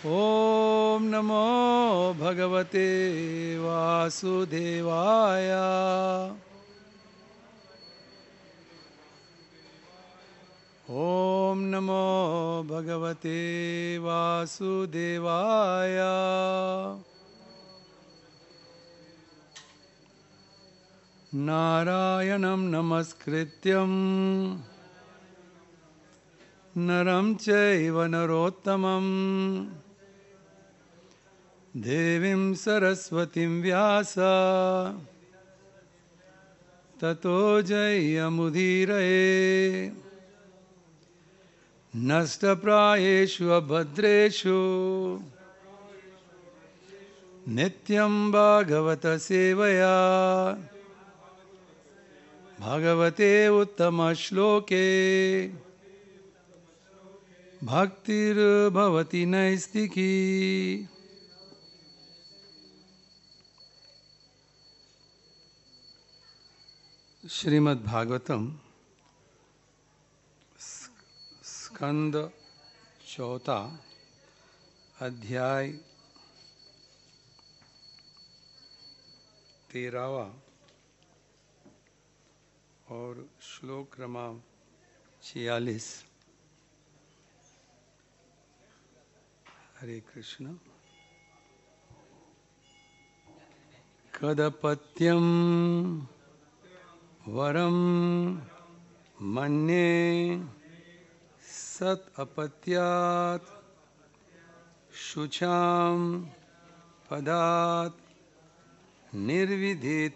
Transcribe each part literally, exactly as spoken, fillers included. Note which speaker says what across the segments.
Speaker 1: ओम नमो भगवते वासुदेवाय। ओम नमो भगवते वासुदेवाय। नारायणं नमस्कृत्यं नरं चैव नरोत्तमं देवीं सरस्वतीं व्यास ततो जयमुदीरये। नष्टप्रायेषु अभद्रेषु नित्यं भागवत सेवया भगवते उत्तमश्लोके भक्तिर्भवति नैस्तिकी। श्रीमद् भागवतम स्कंद चौथा अध्याय तेरहवा और श्लोक क्रमांक छियालीस। हरे कृष्ण। कदपत्यं वरम मन्ये सत अपत्यात् शुचां पदात् निर्विधेत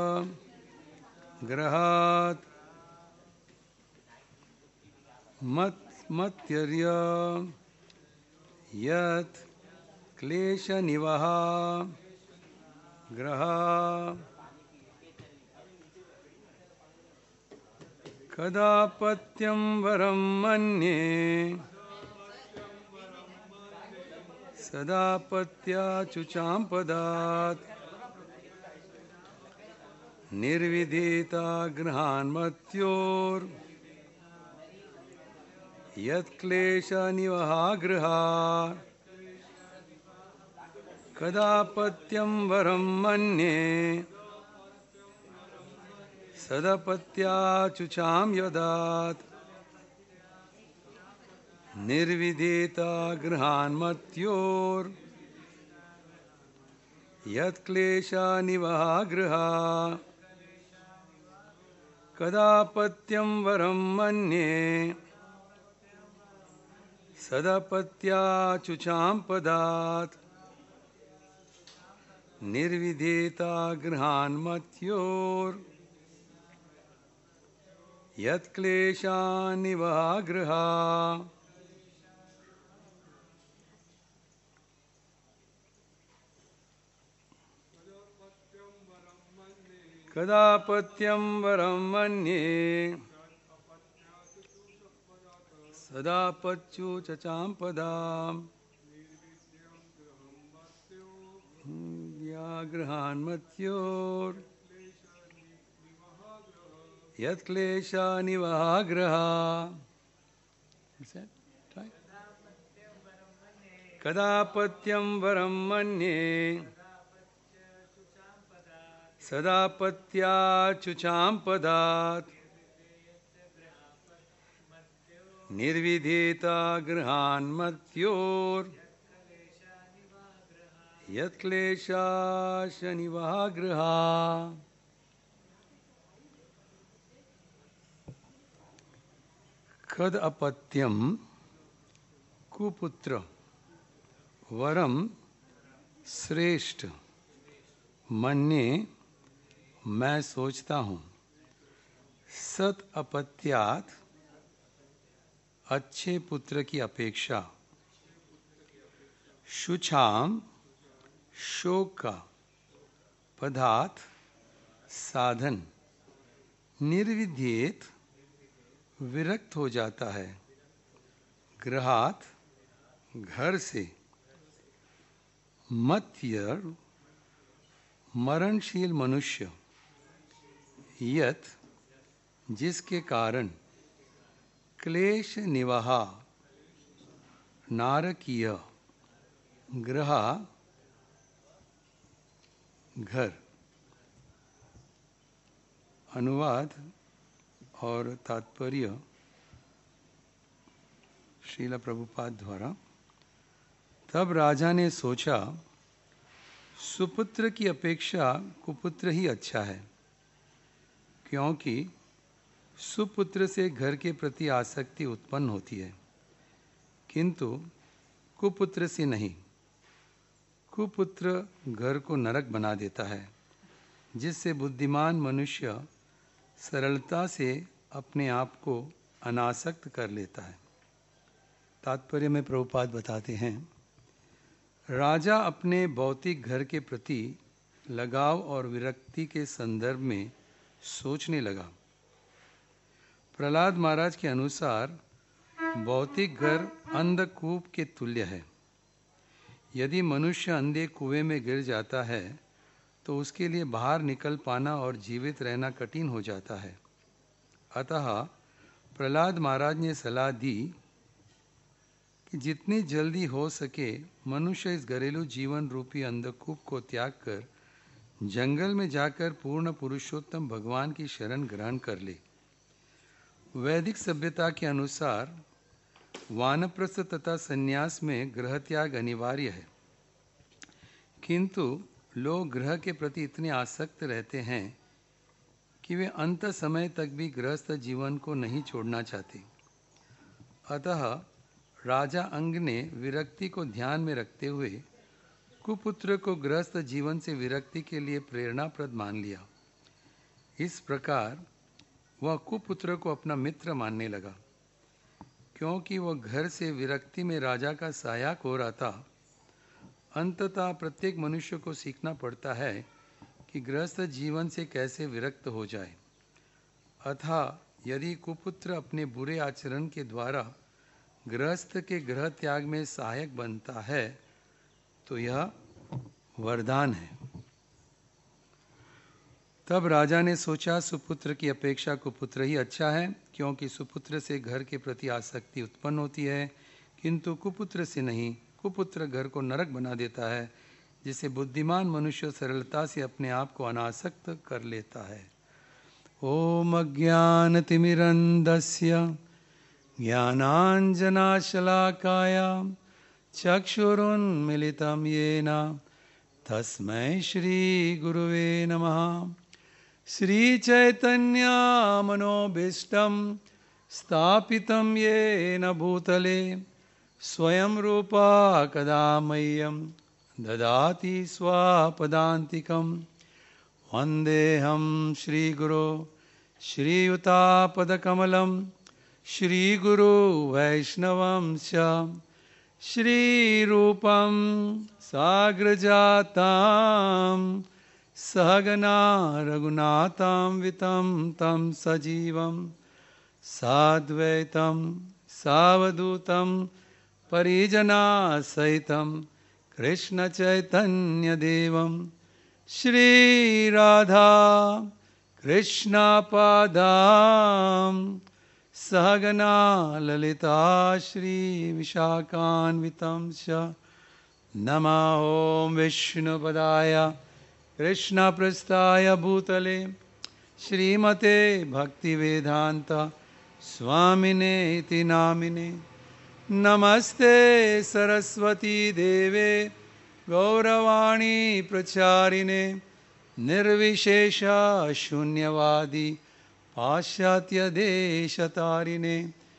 Speaker 1: ग्रहात् मत मत्यर्य यत् क्लेशनिवः ग्रहा कदापत्यं वरं मन्ये सदापत्याचुचां पदात् निर्विधेता गृहान्मत्योर् यत्क्लेशनिवहा गृहा कदापत्यं वरं मन्ये सदपत्याचुचां यदात् निर्विधेता गृहान्मत्योर् यत्क्लेशनिवहा गृहा कदापत्यं वरं मन्ये सदपत्याचुचां पदात् निर्विधेता गृहान्मत्योर् यत्क्लेशानिवहा गृहा। कदापत्यं वरं मन्ये सदापत्युचचां पदां या गृहान्मत्योर् यत्क्लेशानिवहा गृहा। कदापत्यं वरं मन्ये सदापत्याचुचां पदात् निर्विधेता गृहान्मत्योर् यत्क्लेशाशनिवहा गृहा। कद अपत्यम कुपुत्र वरम श्रेष्ठ मन्ये मैं सोचता हूँ सत अपत्यात अच्छे पुत्र की अपेक्षा शुचाम शोक का पदार्थ साधन निर्विधेत विरक्त हो जाता है गृहात घर से मत्यर मरणशील मनुष्य यत जिसके कारण क्लेश निवाहा नारकीय गृह घर। अनुवाद और तात्पर्य श्रील प्रभुपाद द्वारा। तब राजा ने सोचा, सुपुत्र की अपेक्षा कुपुत्र ही अच्छा है, क्योंकि सुपुत्र से घर के प्रति आसक्ति उत्पन्न होती है, किंतु कुपुत्र से नहीं। कुपुत्र घर को नरक बना देता है, जिससे बुद्धिमान मनुष्य सरलता से अपने आप को अनासक्त कर लेता है। तात्पर्य में प्रभुपाद बताते हैं, राजा अपने भौतिक घर के प्रति लगाव और विरक्ति के संदर्भ में सोचने लगा। प्रहलाद महाराज के अनुसार भौतिक घर अंधकूप के तुल्य है। यदि मनुष्य अंधे कुएं में गिर जाता है तो उसके लिए बाहर निकल पाना और जीवित रहना कठिन हो जाता है। अतः प्रहलाद महाराज ने सलाह दी कि जितनी जल्दी हो सके मनुष्य इस घरेलू जीवन रूपी अंधकूप को त्याग कर जंगल में जाकर पूर्ण पुरुषोत्तम भगवान की शरण ग्रहण कर ले। वैदिक सभ्यता के अनुसार वानप्रस्थ तथा संन्यास में गृह त्याग अनिवार्य है, किंतु लोग गृह के प्रति इतने आसक्त रहते हैं कि वे अंत समय तक भी गृहस्थ जीवन को नहीं छोड़ना चाहते। अतः राजा अंग ने विरक्ति को ध्यान में रखते हुए कुपुत्र को गृहस्थ जीवन से विरक्ति के लिए प्रेरणाप्रद मान लिया। इस प्रकार वह कुपुत्र को अपना मित्र मानने लगा। क्योंकि वह घर से विरक्ति में राजा का सहायक हो रहा था, अंततः प्रत्येक मनुष्य को सीखना पड़ता है कि गृहस्थ जीवन से कैसे विरक्त हो जाए। अतः यदि कुपुत्र अपने बुरे आचरण के द्वारा गृहस्थ के गृह त्याग में सहायक बनता है तो यह वरदान है। तब राजा ने सोचा, सुपुत्र की अपेक्षा कुपुत्र ही अच्छा है, क्योंकि सुपुत्र से घर के प्रति आसक्ति उत्पन्न होती है, किंतु कुपुत्र से नहीं। कुपुत्र घर को नरक बना देता है, जिसे बुद्धिमान मनुष्य सरलता से अपने आप को अनासक्त कर लेता है। ओम अज्ञानतिमिरन्धस्य ज्ञानाञ्जनशलाकाय चक्षुरुन्मीलितं येन तस्मै श्रीगुरुवे नमः। श्रीचैतन्यमनोभीष्टं स्थापितं येन भूतले स्वयं रूपा कदा मह्यं ददाति स्वपदान्तिकं। वन्देऽहं श्रीगुरो श्रीयुतापदकमलं श्रीगुरु वैष्णवंश्च श्रीरूपं साग्रजातां सहगना रघुनाथां वितं तं सजीवं साद्वैतं सावधूतं परिजनासहितं कृष्णचैतन्यदेवं श्रीराधा कृष्णपादां सहगना ललिता श्रीविशाखान्वितं च। नमः ॐ विष्णुपदाय कृष्णपृष्ठाय भूतले श्रीमते भक्तिवेदान्त स्वामिने इति नामिने। नमस्ते सरस्वती देवे गौरवाणी प्रचारिणे निर्विशेष शून्यवादी पाश्चात्य देशतारिणे।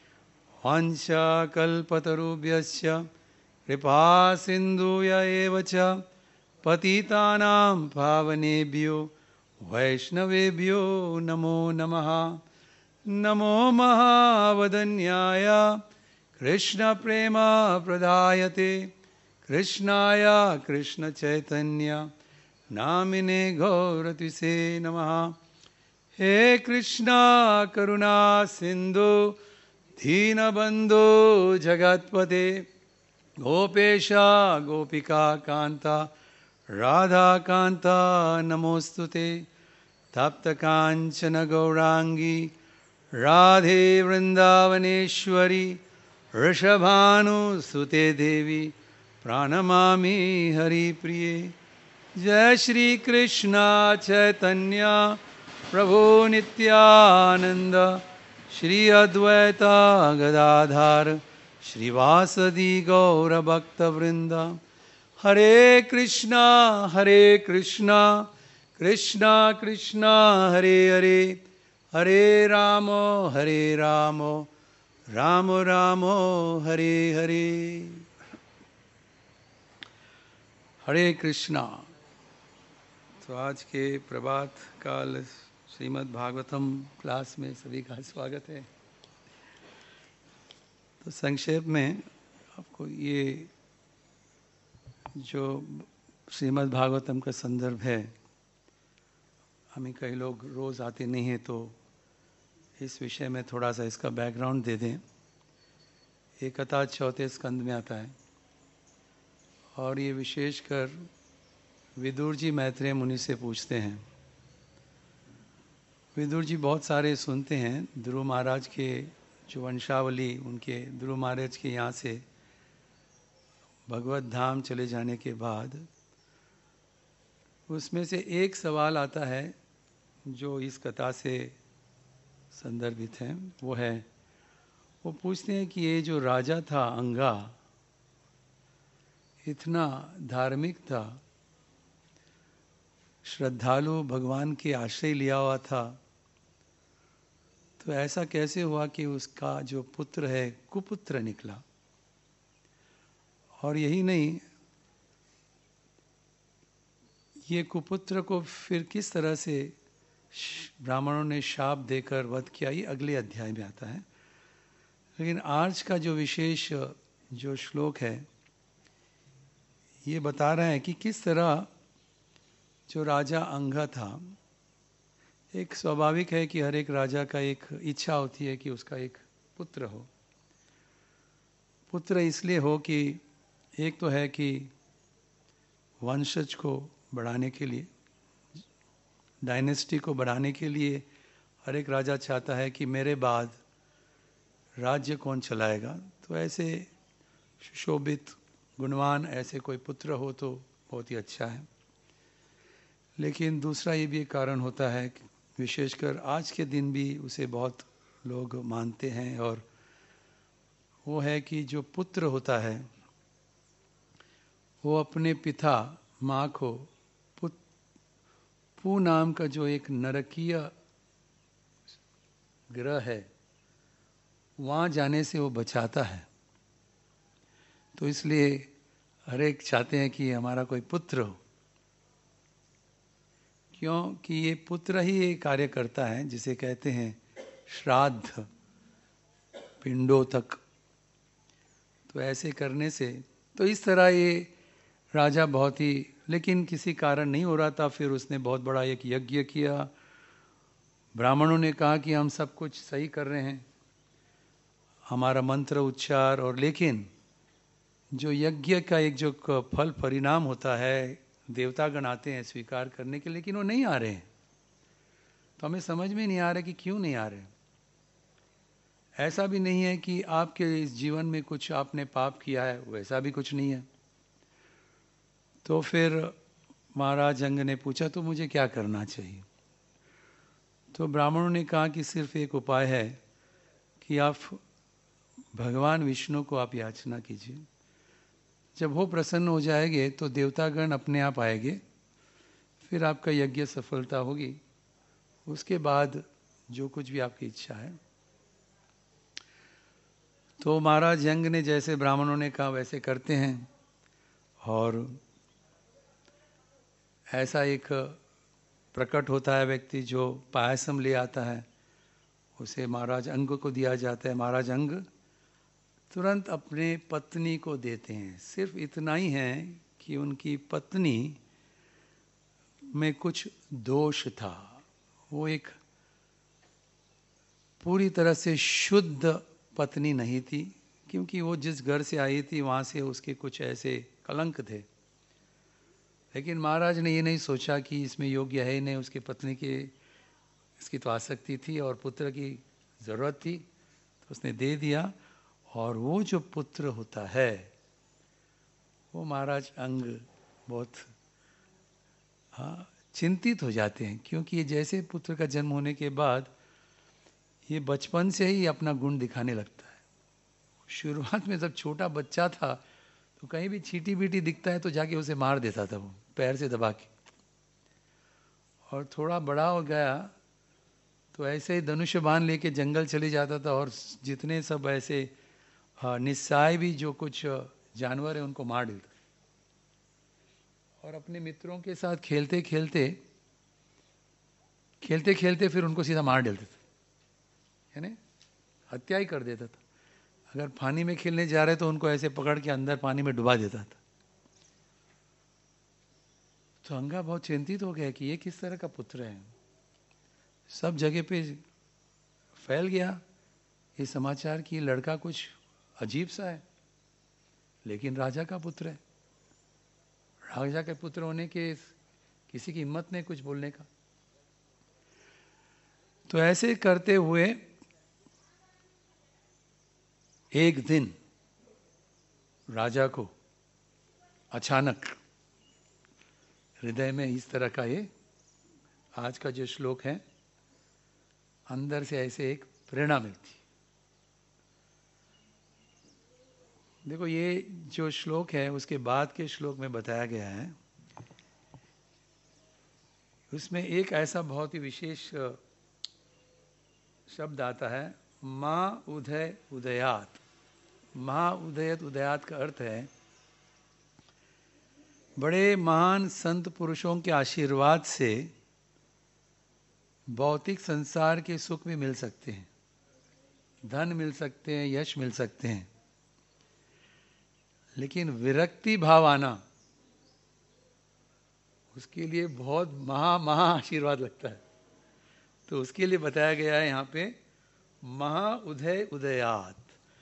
Speaker 1: वंशकल्पतरुभ्यश्च कृपा सिन्धुय एव च पतितानां पावनेभ्यो वैष्णवेभ्यो नमो नमः। नमो महावदन्याय कृष्णप्रेम प्रदायते कृष्णाय कृष्णचैतन्य नामिने गौरतिसे नमः। हे कृष्णा करुणा सिंधु दीनबंधु जगत्पते गोपेशा गोपिका कांता राधा कांता नमोस्तुते। तप्त कांचन गौरांगी राधे वृंदावनेश्वरी वृषभानुसुते देवी प्रणमामि हरिप्रिये। जय श्री कृष्ण चैतन्य प्रभु नित्यानंद, श्री अद्वैत गदाधर श्रीवासदि गौर भक्तवृंद। हरे कृष्णा हरे कृष्णा कृष्णा कृष्णा हरे हरे, हरे राम हरे राम राम राम हरे हरे। हरे कृष्णा। तो आज के प्रभात काल श्रीमद् भागवतम क्लास में सभी का स्वागत है। तो संक्षेप में आपको ये जो श्रीमद् भागवतम का संदर्भ है, हमें कई लोग रोज़ आते नहीं हैं, तो इस विषय में थोड़ा सा इसका बैकग्राउंड दे दें। ये कथा चौथे स्कंद में आता है और ये विशेषकर विदुर जी मैत्रेय मुनि से पूछते हैं। विदुर जी बहुत सारे सुनते हैं ध्रुव महाराज के जो वंशावली, उनके ध्रुव महाराज के यहाँ से भगवत धाम चले जाने के बाद उसमें से एक सवाल आता है जो इस कथा से संदर्भित है। वो है, वो पूछते हैं कि ये जो राजा था अंगा, इतना धार्मिक था, श्रद्धालु, भगवान के आश्रय लिया हुआ था, तो ऐसा कैसे हुआ कि उसका जो पुत्र है कुपुत्र निकला? और यही नहीं, ये कुपुत्र को फिर किस तरह से ब्राह्मणों ने शाप देकर वध किया, ये अगले अध्याय में आता है। लेकिन आज का जो विशेष जो श्लोक है, ये बता रहा है कि किस तरह जो राजा अंगा था, एक स्वाभाविक है कि हर एक राजा का एक इच्छा होती है कि उसका एक पुत्र हो। पुत्र इसलिए हो कि एक तो है कि वंशज को बढ़ाने के लिए, डायनेस्टी को बढ़ाने के लिए हर एक राजा चाहता है कि मेरे बाद राज्य कौन चलाएगा। तो ऐसे सुशोभित, गुणवान ऐसे कोई पुत्र हो तो बहुत ही अच्छा है। लेकिन दूसरा ये भी एक कारण होता है, विशेषकर आज के दिन भी उसे बहुत लोग मानते हैं, और वो है कि जो पुत्र होता है वो अपने पिता माँ को पुत पू नाम का जो एक नरकीय ग्रह है वहाँ जाने से वो बचाता है। तो इसलिए हर एक चाहते हैं कि हमारा कोई पुत्र हो, क्योंकि ये पुत्र ही ये कार्य करता है जिसे कहते हैं श्राद्ध, पिंडों तक। तो ऐसे करने से, तो इस तरह ये राजा बहुत ही, लेकिन किसी कारण नहीं हो रहा था। फिर उसने बहुत बड़ा एक यज्ञ किया। ब्राह्मणों ने कहा कि हम सब कुछ सही कर रहे हैं, हमारा मंत्र उच्चार, और लेकिन जो यज्ञ का एक जो फल परिणाम होता है, देवतागण आते हैं स्वीकार करने के, लेकिन वो नहीं आ रहे हैं। तो हमें समझ में नहीं आ रहा कि क्यों नहीं आ रहे। ऐसा भी नहीं है कि आपके इस जीवन में कुछ आपने पाप किया है, वैसा भी कुछ नहीं है। तो फिर महाराज अंग ने पूछा, तो मुझे क्या करना चाहिए? तो ब्राह्मणों ने कहा कि सिर्फ एक उपाय है कि आप भगवान विष्णु को आप याचना कीजिए। जब वो प्रसन्न हो जाएंगे तो देवतागण अपने आप आएंगे, फिर आपका यज्ञ सफलता होगी। उसके बाद जो कुछ भी आपकी इच्छा है। तो महाराज यंग ने जैसे ब्राह्मणों ने कहा वैसे करते हैं, और ऐसा एक प्रकट होता है व्यक्ति जो पायसम ले आता है, उसे महाराज अंग को दिया जाता है। महाराज अंग तुरंत अपने पत्नी को देते हैं। सिर्फ इतना ही है कि उनकी पत्नी में कुछ दोष था, वो एक पूरी तरह से शुद्ध पत्नी नहीं थी, क्योंकि वो जिस घर से आई थी वहाँ से उसके कुछ ऐसे कलंक थे। लेकिन महाराज ने ये नहीं सोचा कि इसमें योग्य है नहीं, उसकी पत्नी की इसकी तो आसक्ति थी और पुत्र की ज़रूरत थी, तो उसने दे दिया। और वो जो पुत्र होता है वो महाराज अंग बहुत हाँ चिंतित हो जाते हैं, क्योंकि ये जैसे पुत्र का जन्म होने के बाद ये बचपन से ही अपना गुण दिखाने लगता है। शुरुआत में जब छोटा बच्चा था तो कहीं भी चींटी बीटी दिखता है तो जाके उसे मार देता था, वो पैर से दबा के। और थोड़ा बड़ा हो गया तो ऐसे ही धनुष्य बाण लेके जंगल चले जाता था, और जितने सब ऐसे निस्साय भी जो कुछ जानवर है उनको मार देता, और अपने मित्रों के साथ खेलते खेलते खेलते खेलते फिर उनको सीधा मार देता था, यानी हत्या ही कर देता था। अगर पानी में खेलने जा रहे तो उनको ऐसे पकड़ के अंदर पानी में डुबा देता था। तो अंगा बहुत चिंतित हो गया कि ये किस तरह का पुत्र है। सब जगह पे फैल गया ये समाचार कि लड़का कुछ अजीब सा है, लेकिन राजा का पुत्र है। राजा के पुत्र होने के किसी की हिम्मत नहीं कुछ बोलने का। तो ऐसे करते हुए एक दिन राजा को अचानक हृदय में इस तरह का ये आज का जो श्लोक है, अंदर से ऐसे एक प्रेरणा मिलती। देखो ये जो श्लोक है उसके बाद के श्लोक में बताया गया है, उसमें एक ऐसा बहुत ही विशेष शब्द आता है, माँ उदय उदयात। माँ उदयत उदयात का अर्थ है बड़े महान संत पुरुषों के आशीर्वाद से भौतिक संसार के सुख भी मिल सकते हैं, धन मिल सकते हैं, यश मिल सकते हैं, लेकिन विरक्ति भाव आना उसके लिए बहुत महा महा आशीर्वाद लगता है। तो उसके लिए बताया गया है यहाँ पे महा उदय उदयात।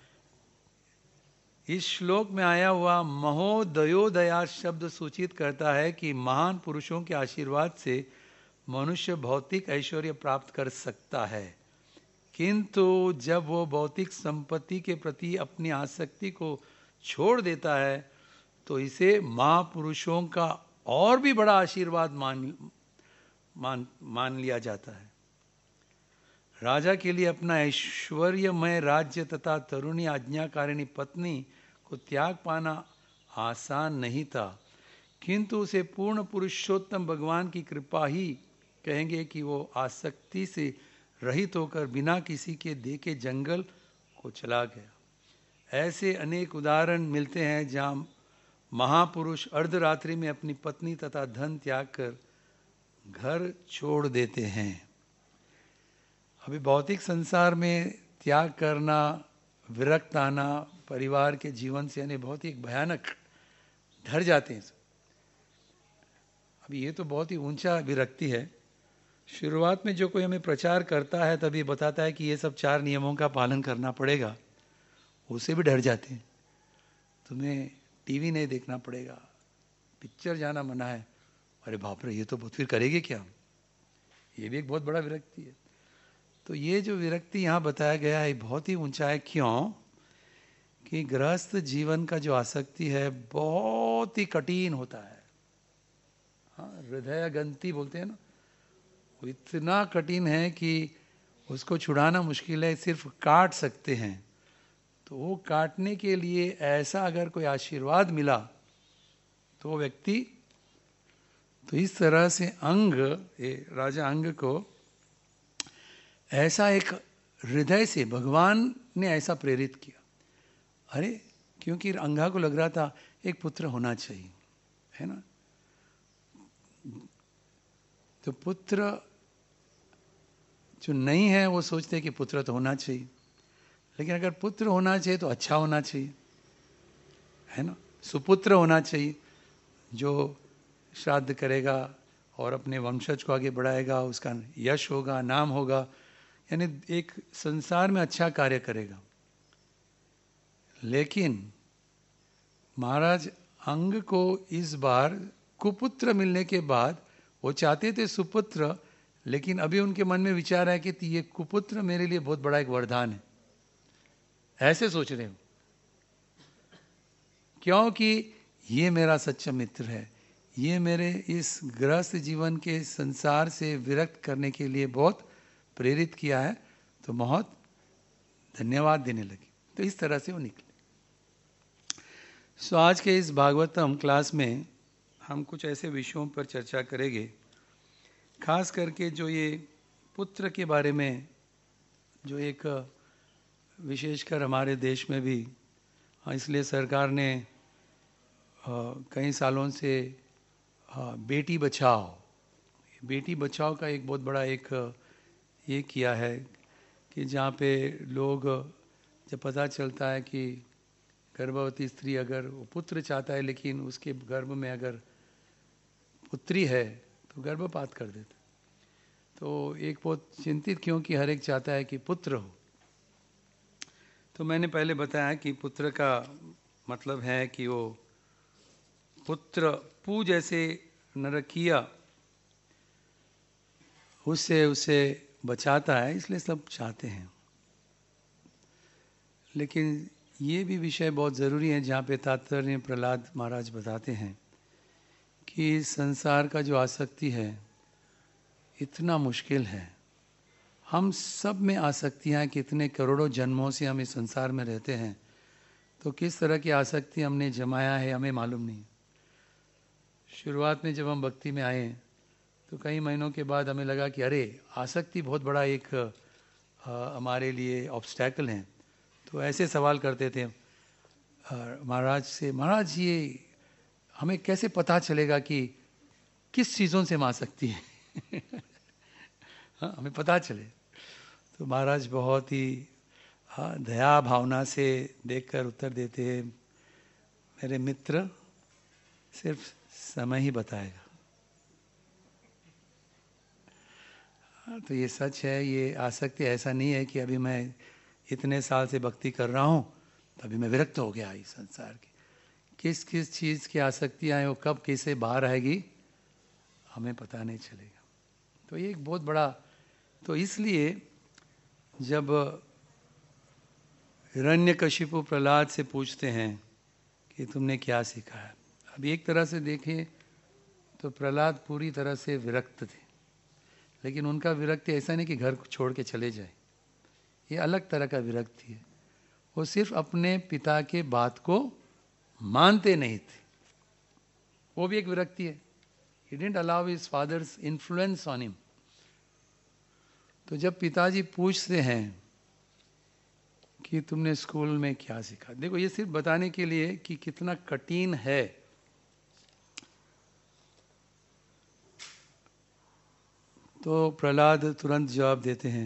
Speaker 1: इस श्लोक में आया हुआ महोदयोदयात शब्द सूचित करता है कि महान पुरुषों के आशीर्वाद से मनुष्य भौतिक ऐश्वर्य प्राप्त कर सकता है, किंतु जब वो भौतिक संपत्ति के प्रति अपनी आसक्ति को छोड़ देता है तो इसे महापुरुषों का और भी बड़ा आशीर्वाद मान मान मान लिया जाता है। राजा के लिए अपना ऐश्वर्यमय राज्य तथा तरुणी आज्ञाकारिणी पत्नी को त्याग पाना आसान नहीं था, किंतु उसे पूर्ण पुरुषोत्तम भगवान की कृपा ही कहेंगे कि वो आसक्ति से रहित होकर बिना किसी के देखे जंगल को चला गया। ऐसे अनेक उदाहरण मिलते हैं जहाँ महापुरुष अर्धरात्रि में अपनी पत्नी तथा धन त्याग कर घर छोड़ देते हैं। अभी भौतिक संसार में त्याग करना, विरक्त आना परिवार के जीवन से, यानी बहुत ही भयानक डर जाते हैं। अभी ये तो बहुत ही ऊंचा विरक्ति है। शुरुआत में जो कोई हमें प्रचार करता है तभी बताता है कि ये सब चार नियमों का पालन करना पड़ेगा, उससे भी डर जाते हैं। तुम्हें टीवी नहीं देखना पड़ेगा, पिक्चर जाना मना है। अरे बाप रे, ये तो बहुत फिर करेंगे क्या? ये भी एक बहुत बड़ा विरक्ति है। तो ये जो विरक्ति यहाँ बताया गया है बहुत ही ऊंचा है। क्यों? कि गृहस्थ जीवन का जो आसक्ति है बहुत ही कठिन होता है। हाँ, हृदय गंती बोलते हैं ना, वो इतना कठिन है कि उसको छुड़ाना मुश्किल है, सिर्फ काट सकते हैं। तो वो काटने के लिए ऐसा अगर कोई आशीर्वाद मिला तो वो व्यक्ति, तो इस तरह से अंग, ये राजा अंग को ऐसा एक हृदय से भगवान ने ऐसा प्रेरित किया। अरे क्योंकि अंगा को लग रहा था एक पुत्र होना चाहिए, है ना। तो पुत्र जो नहीं है वो सोचते कि पुत्र तो होना चाहिए, लेकिन अगर पुत्र होना चाहिए तो अच्छा होना चाहिए, है ना। सुपुत्र होना चाहिए जो श्राद्ध करेगा और अपने वंशज को आगे बढ़ाएगा, उसका यश होगा, नाम होगा, यानी एक संसार में अच्छा कार्य करेगा। लेकिन महाराज अंग को इस बार कुपुत्र मिलने के बाद वो चाहते थे सुपुत्र, लेकिन अभी उनके मन में विचार है कि ये कुपुत्र मेरे लिए बहुत बड़ा एक वरदान है, ऐसे सोच रहे हो। क्योंकि ये मेरा सच्चा मित्र है, ये मेरे इस गृहस्थ जीवन के संसार से विरक्त करने के लिए बहुत प्रेरित किया है, तो बहुत धन्यवाद देने लगे। तो इस तरह से वो निकले। सो आज के इस भागवतम क्लास में हम कुछ ऐसे विषयों पर चर्चा करेंगे, खास करके जो ये पुत्र के बारे में, जो एक विशेषकर हमारे देश में भी, इसलिए सरकार ने कई सालों से बेटी बचाओ बेटी बचाओ का एक बहुत बड़ा एक ये किया है कि जहाँ पे लोग, जब पता चलता है कि गर्भवती स्त्री अगर वो पुत्र चाहता है लेकिन उसके गर्भ में अगर पुत्री है तो गर्भपात कर देता। तो एक बहुत चिंतित, क्योंकि हर एक चाहता है कि पुत्र हो। तो मैंने पहले बताया कि पुत्र का मतलब है कि वो पुत्र पू जैसे नरकिया उससे उसे बचाता है, इसलिए सब चाहते हैं। लेकिन ये भी विषय बहुत ज़रूरी है जहाँ पे तात्पर्य प्रहलाद महाराज बताते हैं कि संसार का जो आसक्ति है इतना मुश्किल है। हम सब में आसक्तियाँ, कितने करोड़ों जन्मों से हम इस संसार में रहते हैं, तो किस तरह की आसक्ति हमने जमाया है हमें मालूम नहीं। शुरुआत में जब हम भक्ति में आए तो कई महीनों के बाद हमें लगा कि अरे आसक्ति बहुत बड़ा एक हमारे लिए ऑब्स्टैकल है। तो ऐसे सवाल करते थे महाराज से, महाराज ये हमें कैसे पता चलेगा कि किस चीज़ों से हम आसक्ति है हाँ, हमें पता चले। तो महाराज बहुत ही हाँ दया भावना से देखकर उत्तर देते हैं, मेरे मित्र सिर्फ समय ही बताएगा। तो ये सच है, ये आसक्ति ऐसा नहीं है कि अभी मैं इतने साल से भक्ति कर रहा हूँ तो अभी मैं विरक्त हो गया इस संसार की। किस किस चीज़ की आसक्तियाँ हैं, वो कब कैसे बाहर आएगी हमें पता नहीं चलेगा। तो ये एक बहुत बड़ा, तो इसलिए जब हिरण्यकशिपु प्रहलाद से पूछते हैं कि तुमने क्या सीखा है, अभी एक तरह से देखें तो प्रहलाद पूरी तरह से विरक्त थे, लेकिन उनका विरक्ति ऐसा नहीं कि घर को छोड़ के चले जाए, ये अलग तरह का विरक्ति है। वो सिर्फ अपने पिता के बात को मानते नहीं थे, वो भी एक विरक्ति है। He didn't allow his father's influence on him. तो जब पिताजी पूछते हैं कि तुमने स्कूल में क्या सीखा, देखो ये सिर्फ बताने के लिए कि कितना कठिन है। तो प्रहलाद तुरंत जवाब देते हैं,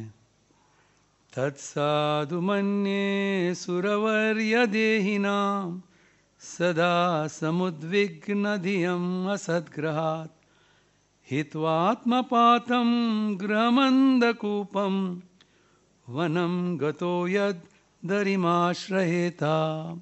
Speaker 1: तत्साधु मन्ये सुरवर्य देहिनां सदा समुद्विग्न धियम् असद्ग्रहात् हित्वात्मपातं गृहमन्दकूपं वनं गतो यद् दरिमाश्रयेता।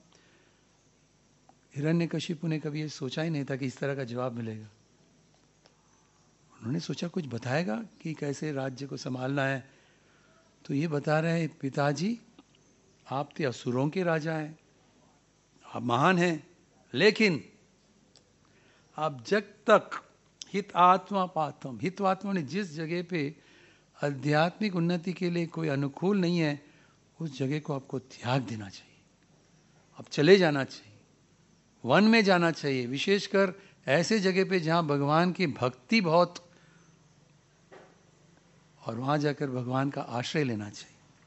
Speaker 1: हिरण्यकशिपु ने कभी ये सोचा ही नहीं था कि इस तरह का जवाब मिलेगा। उन्होंने सोचा कुछ बताएगा कि कैसे राज्य को संभालना है, तो ये बता रहे हैं, पिताजी आप तो असुरों के राजा हैं, आप महान हैं, लेकिन आप जब तक हित आत्मा पातम, हित आत्मा ने जिस जगह पे आध्यात्मिक उन्नति के लिए कोई अनुकूल नहीं है, उस जगह को आपको त्याग देना चाहिए, आप चले जाना चाहिए, वन में जाना चाहिए, विशेषकर ऐसे जगह पे जहाँ भगवान की भक्ति बहुत, और वहाँ जाकर भगवान का आश्रय लेना चाहिए।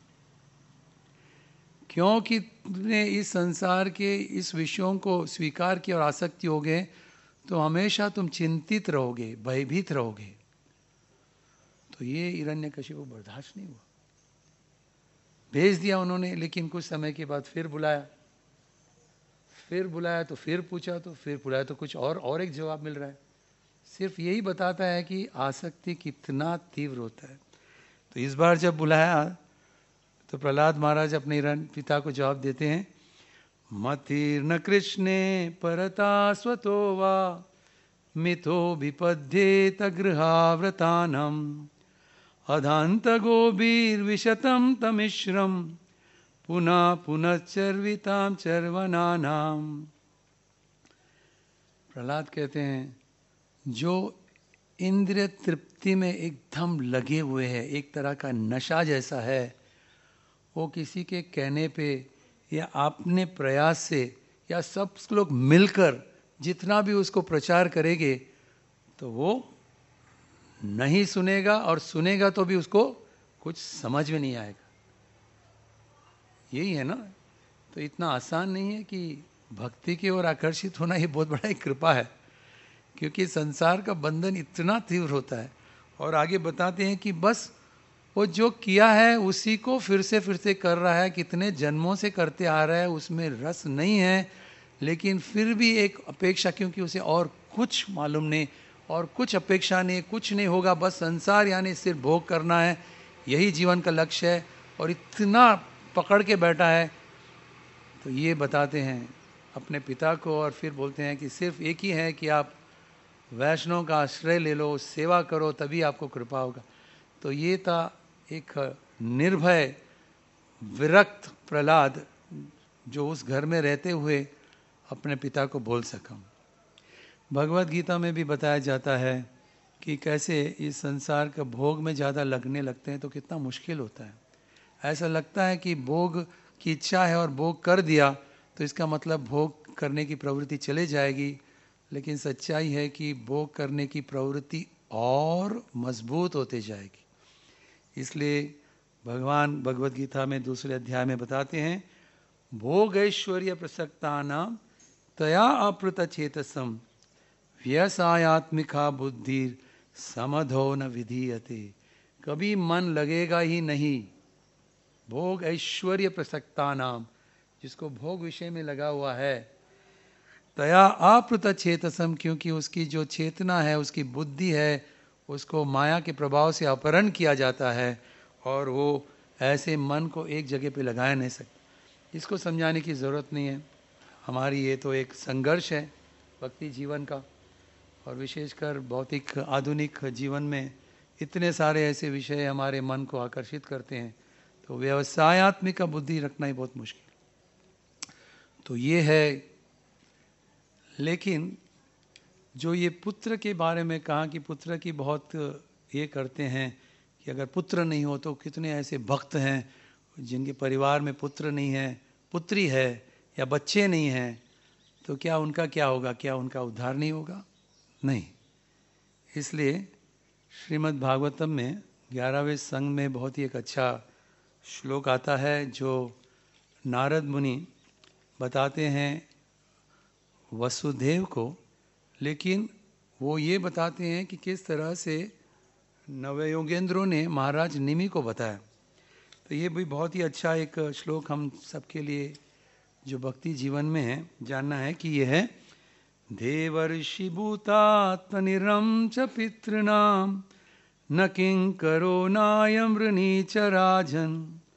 Speaker 1: क्योंकि तुमने इस संसार के इस विषयों को स्वीकार किया और आसक्ति हो गए तो हमेशा तुम चिंतित रहोगे, भयभीत रहोगे। तो ये हिरण्यकशिपु बर्दाश्त नहीं हुआ, भेज दिया उन्होंने। लेकिन कुछ समय के बाद फिर बुलाया, फिर बुलाया तो फिर पूछा, तो फिर बुलाया तो कुछ और और एक जवाब मिल रहा है। सिर्फ यही बताता है कि आसक्ति कितना तीव्र होता है। तो इस बार जब बुलाया तो प्रहलाद महाराज अपने हिरण पिता को जवाब देते हैं, मतिर्न कृष्णे परता स्वतो वा मिथो विपद्येत गृहाव्रतानम अधांत गोबीर्विशतम तमिश्रम पुनः पुनश्चर्विताम चर्वनानाम। प्रहलाद कहते हैं जो इंद्रिय तृप्ति में एकदम लगे हुए हैं, एक तरह का नशा जैसा है, वो किसी के कहने पे या अपने प्रयास से या सब लोग मिलकर जितना भी उसको प्रचार करेंगे तो वो नहीं सुनेगा, और सुनेगा तो भी उसको कुछ समझ में नहीं आएगा। यही है ना। तो इतना आसान नहीं है कि भक्ति की ओर आकर्षित होना, ये बहुत बड़ा एक कृपा है, क्योंकि संसार का बंधन इतना तीव्र होता है। और आगे बताते हैं कि बस वो जो किया है उसी को फिर से फिर से कर रहा है, कितने जन्मों से करते आ रहा है, उसमें रस नहीं है, लेकिन फिर भी एक अपेक्षा, क्योंकि उसे और कुछ मालूम नहीं और कुछ अपेक्षा नहीं, कुछ नहीं होगा, बस संसार यानी सिर्फ भोग करना है, यही जीवन का लक्ष्य है, और इतना पकड़ के बैठा है। तो ये बताते हैं अपने पिता को, और फिर बोलते हैं कि सिर्फ एक ही है कि आप वैष्णव का आश्रय ले लो, सेवा करो, तभी आपको कृपा होगा। तो ये था एक निर्भय विरक्त प्रहलाद, जो उस घर में रहते हुए अपने पिता को बोल सका। भगवत गीता में भी बताया जाता है कि कैसे इस संसार का भोग में ज़्यादा लगने लगते हैं तो कितना मुश्किल होता है। ऐसा लगता है कि भोग की इच्छा है और भोग कर दिया तो इसका मतलब भोग करने की प्रवृत्ति चले जाएगी, लेकिन सच्चाई है कि भोग करने की प्रवृत्ति और मजबूत होते जाएगी। इसलिए भगवान भगवत गीता में दूसरे अध्याय में बताते हैं, भोग ऐश्वर्य प्रसक्तानाम तया अप्रुत चेतसम व्यसायात्मिका बुद्धि समधो न विधीयते। कभी मन लगेगा ही नहीं। भोग ऐश्वर्य प्रसक्तानाम, जिसको भोग विषय में लगा हुआ है, तया अप्रुत चेतसम, क्योंकि उसकी जो चेतना है, उसकी बुद्धि है, उसको माया के प्रभाव से अपहरण किया जाता है, और वो ऐसे मन को एक जगह पे लगाया नहीं सकता। इसको समझाने की ज़रूरत नहीं है, हमारी ये तो एक संघर्ष है भक्ति जीवन का, और विशेषकर भौतिक आधुनिक जीवन में इतने सारे ऐसे विषय हमारे मन को आकर्षित करते हैं, तो व्यवसायात्मिक बुद्धि रखना ही बहुत मुश्किल। तो ये है। लेकिन जो ये पुत्र के बारे में कहा कि पुत्र की बहुत ये करते हैं कि अगर पुत्र नहीं हो तो कितने ऐसे भक्त हैं जिनके परिवार में पुत्र नहीं है, पुत्री है या बच्चे नहीं हैं, तो क्या उनका क्या होगा? क्या उनका उद्धार नहीं होगा? नहीं। इसलिए श्रीमद् भागवतम में ग्यारहवें संग में बहुत ही एक अच्छा श्लोक आता है जो नारद मुनि बताते हैं वसुदेव को, लेकिन वो ये बताते हैं कि किस तरह से नवयोगेंद्रों ने महाराज निमि को बताया। तो ये भी बहुत ही अच्छा एक श्लोक हम सबके लिए जो भक्ति जीवन में है जानना है कि ये है, देवर्षि भूतात्मनिरं च पितॄणां न किंकरो नायमृणी च राजन्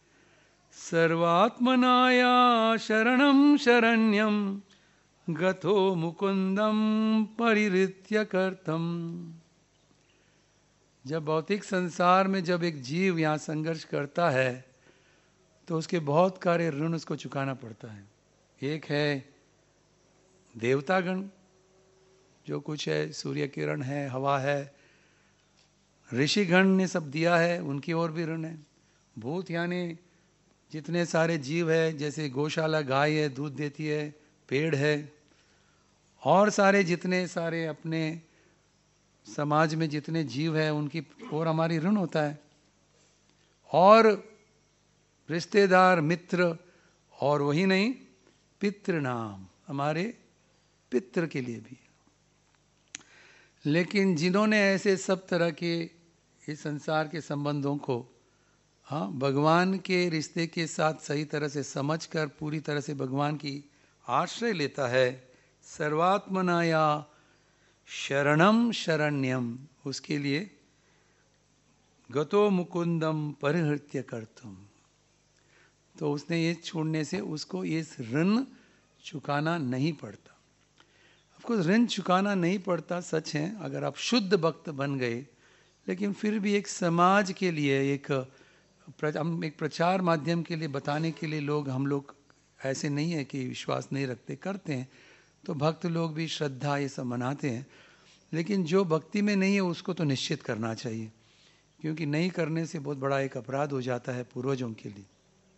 Speaker 1: सर्वात्मनाया शरणं शरण्यं गतो मुकुंदम परिहृत्य कर्तम। जब भौतिक संसार में जब एक जीव यहाँ संघर्ष करता है तो उसके बहुत सारे ऋण उसको चुकाना पड़ता है। एक है देवतागण, जो कुछ है, सूर्य किरण है, हवा है, ऋषिगण ने सब दिया है, उनकी ओर भी ऋण है। भूत यानी जितने सारे जीव है, जैसे गौशाला गाय है, दूध देती है, पेड़ है, और सारे जितने सारे अपने समाज में जितने जीव है उनकी ओर हमारी ऋण होता है, और रिश्तेदार, मित्र, और वही नहीं, पितृ नाम, हमारे पितृ के लिए भी। लेकिन जिन्होंने ऐसे सब तरह के इस संसार के संबंधों को हाँ भगवान के रिश्ते के साथ सही तरह से समझकर पूरी तरह से भगवान की आश्रय लेता है, सर्वात्मनाया शरणम शरण्यम, उसके लिए गतो मुकुंदम परिहृत्य कर्तुम, तो उसने ये छोड़ने से उसको ये ऋण चुकाना नहीं पड़ता। ऑफकोर्स ऋण चुकाना नहीं पड़ता, सच है, अगर आप शुद्ध भक्त बन गए, लेकिन फिर भी एक समाज के लिए, एक हम एक प्रचार माध्यम के लिए बताने के लिए लोग, हम लोग ऐसे नहीं है कि विश्वास नहीं रखते, करते हैं, तो भक्त लोग भी श्रद्धा ये सब मनाते हैं, लेकिन जो भक्ति में नहीं है उसको तो निश्चित करना चाहिए, क्योंकि नहीं करने से बहुत बड़ा एक अपराध हो जाता है पूर्वजों के लिए।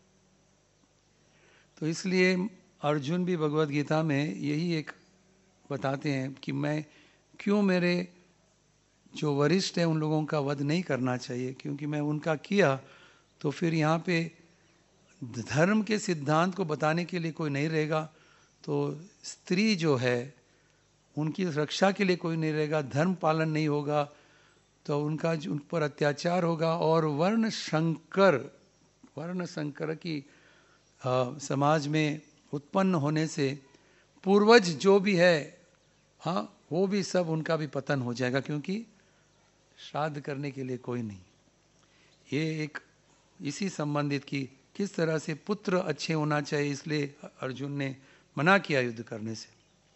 Speaker 1: तो इसलिए अर्जुन भी भगवत गीता में यही एक बताते हैं कि मैं क्यों मेरे जो वरिष्ठ हैं उन लोगों का वध नहीं करना चाहिए, क्योंकि मैं उनका किया तो फिर यहाँ पे धर्म के सिद्धांत को बताने के लिए कोई नहीं रहेगा, तो स्त्री जो है उनकी रक्षा के लिए कोई नहीं रहेगा, धर्म पालन नहीं होगा तो उनका उन पर अत्याचार होगा, और वर्ण संकर वर्ण संकर की आ, समाज में उत्पन्न होने से पूर्वज जो भी है, हाँ, वो भी सब उनका भी पतन हो जाएगा, क्योंकि श्राद्ध करने के लिए कोई नहीं। ये एक इसी संबंधित की किस तरह से पुत्र अच्छे होना चाहिए, इसलिए अर्जुन ने मना किया युद्ध करने से।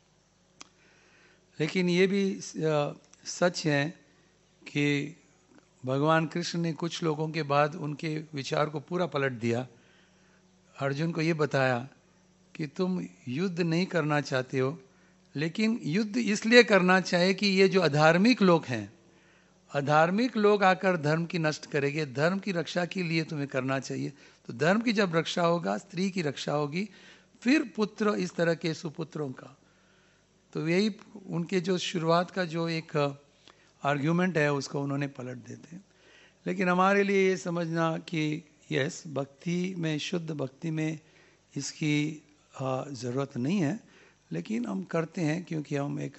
Speaker 1: लेकिन ये भी सच है कि भगवान कृष्ण ने कुछ लोगों के बाद उनके विचार को पूरा पलट दिया। अर्जुन को ये बताया कि तुम युद्ध नहीं करना चाहते हो, लेकिन युद्ध इसलिए करना चाहिए कि ये जो अधार्मिक लोग हैं, अधार्मिक लोग आकर धर्म की नष्ट करेंगे, धर्म की रक्षा के लिए तुम्हें करना चाहिए। तो धर्म की जब रक्षा होगा, स्त्री की रक्षा होगी, फिर पुत्र इस तरह के सुपुत्रों का। तो यही उनके जो शुरुआत का जो एक आर्ग्यूमेंट है उसको उन्होंने पलट देते हैं। लेकिन हमारे लिए ये समझना कि यस, भक्ति में, शुद्ध भक्ति में इसकी ज़रूरत नहीं है, लेकिन हम करते हैं क्योंकि हम एक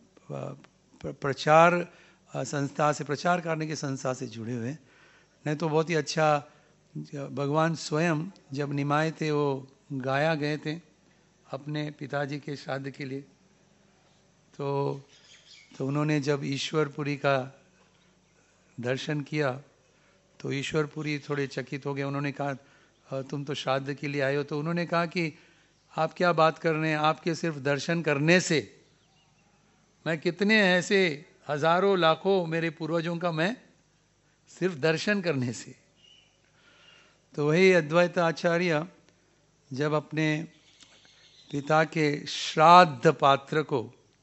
Speaker 1: प्रचार संस्था से, प्रचार करने की संस्था से जुड़े हुए। नहीं तो बहुत ही अच्छा, भगवान स्वयं जब निमाए थे वो गाया गए थे अपने पिताजी के श्राद्ध के लिए, तो तो उन्होंने जब ईश्वरपुरी का दर्शन किया तो ईश्वरपुरी थोड़े चकित हो गए। उन्होंने कहा तुम तो श्राद्ध के लिए आए हो। तो उन्होंने कहा कि आप क्या बात कर रहे हैं, आपके सिर्फ दर्शन करने से मैं कितने ऐसे हजारों लाखों मेरे पूर्वजों का मैं सिर्फ दर्शन करने से। तो वही अद्वैत आचार्य जब अपने पिता के श्राद्ध पात्र को,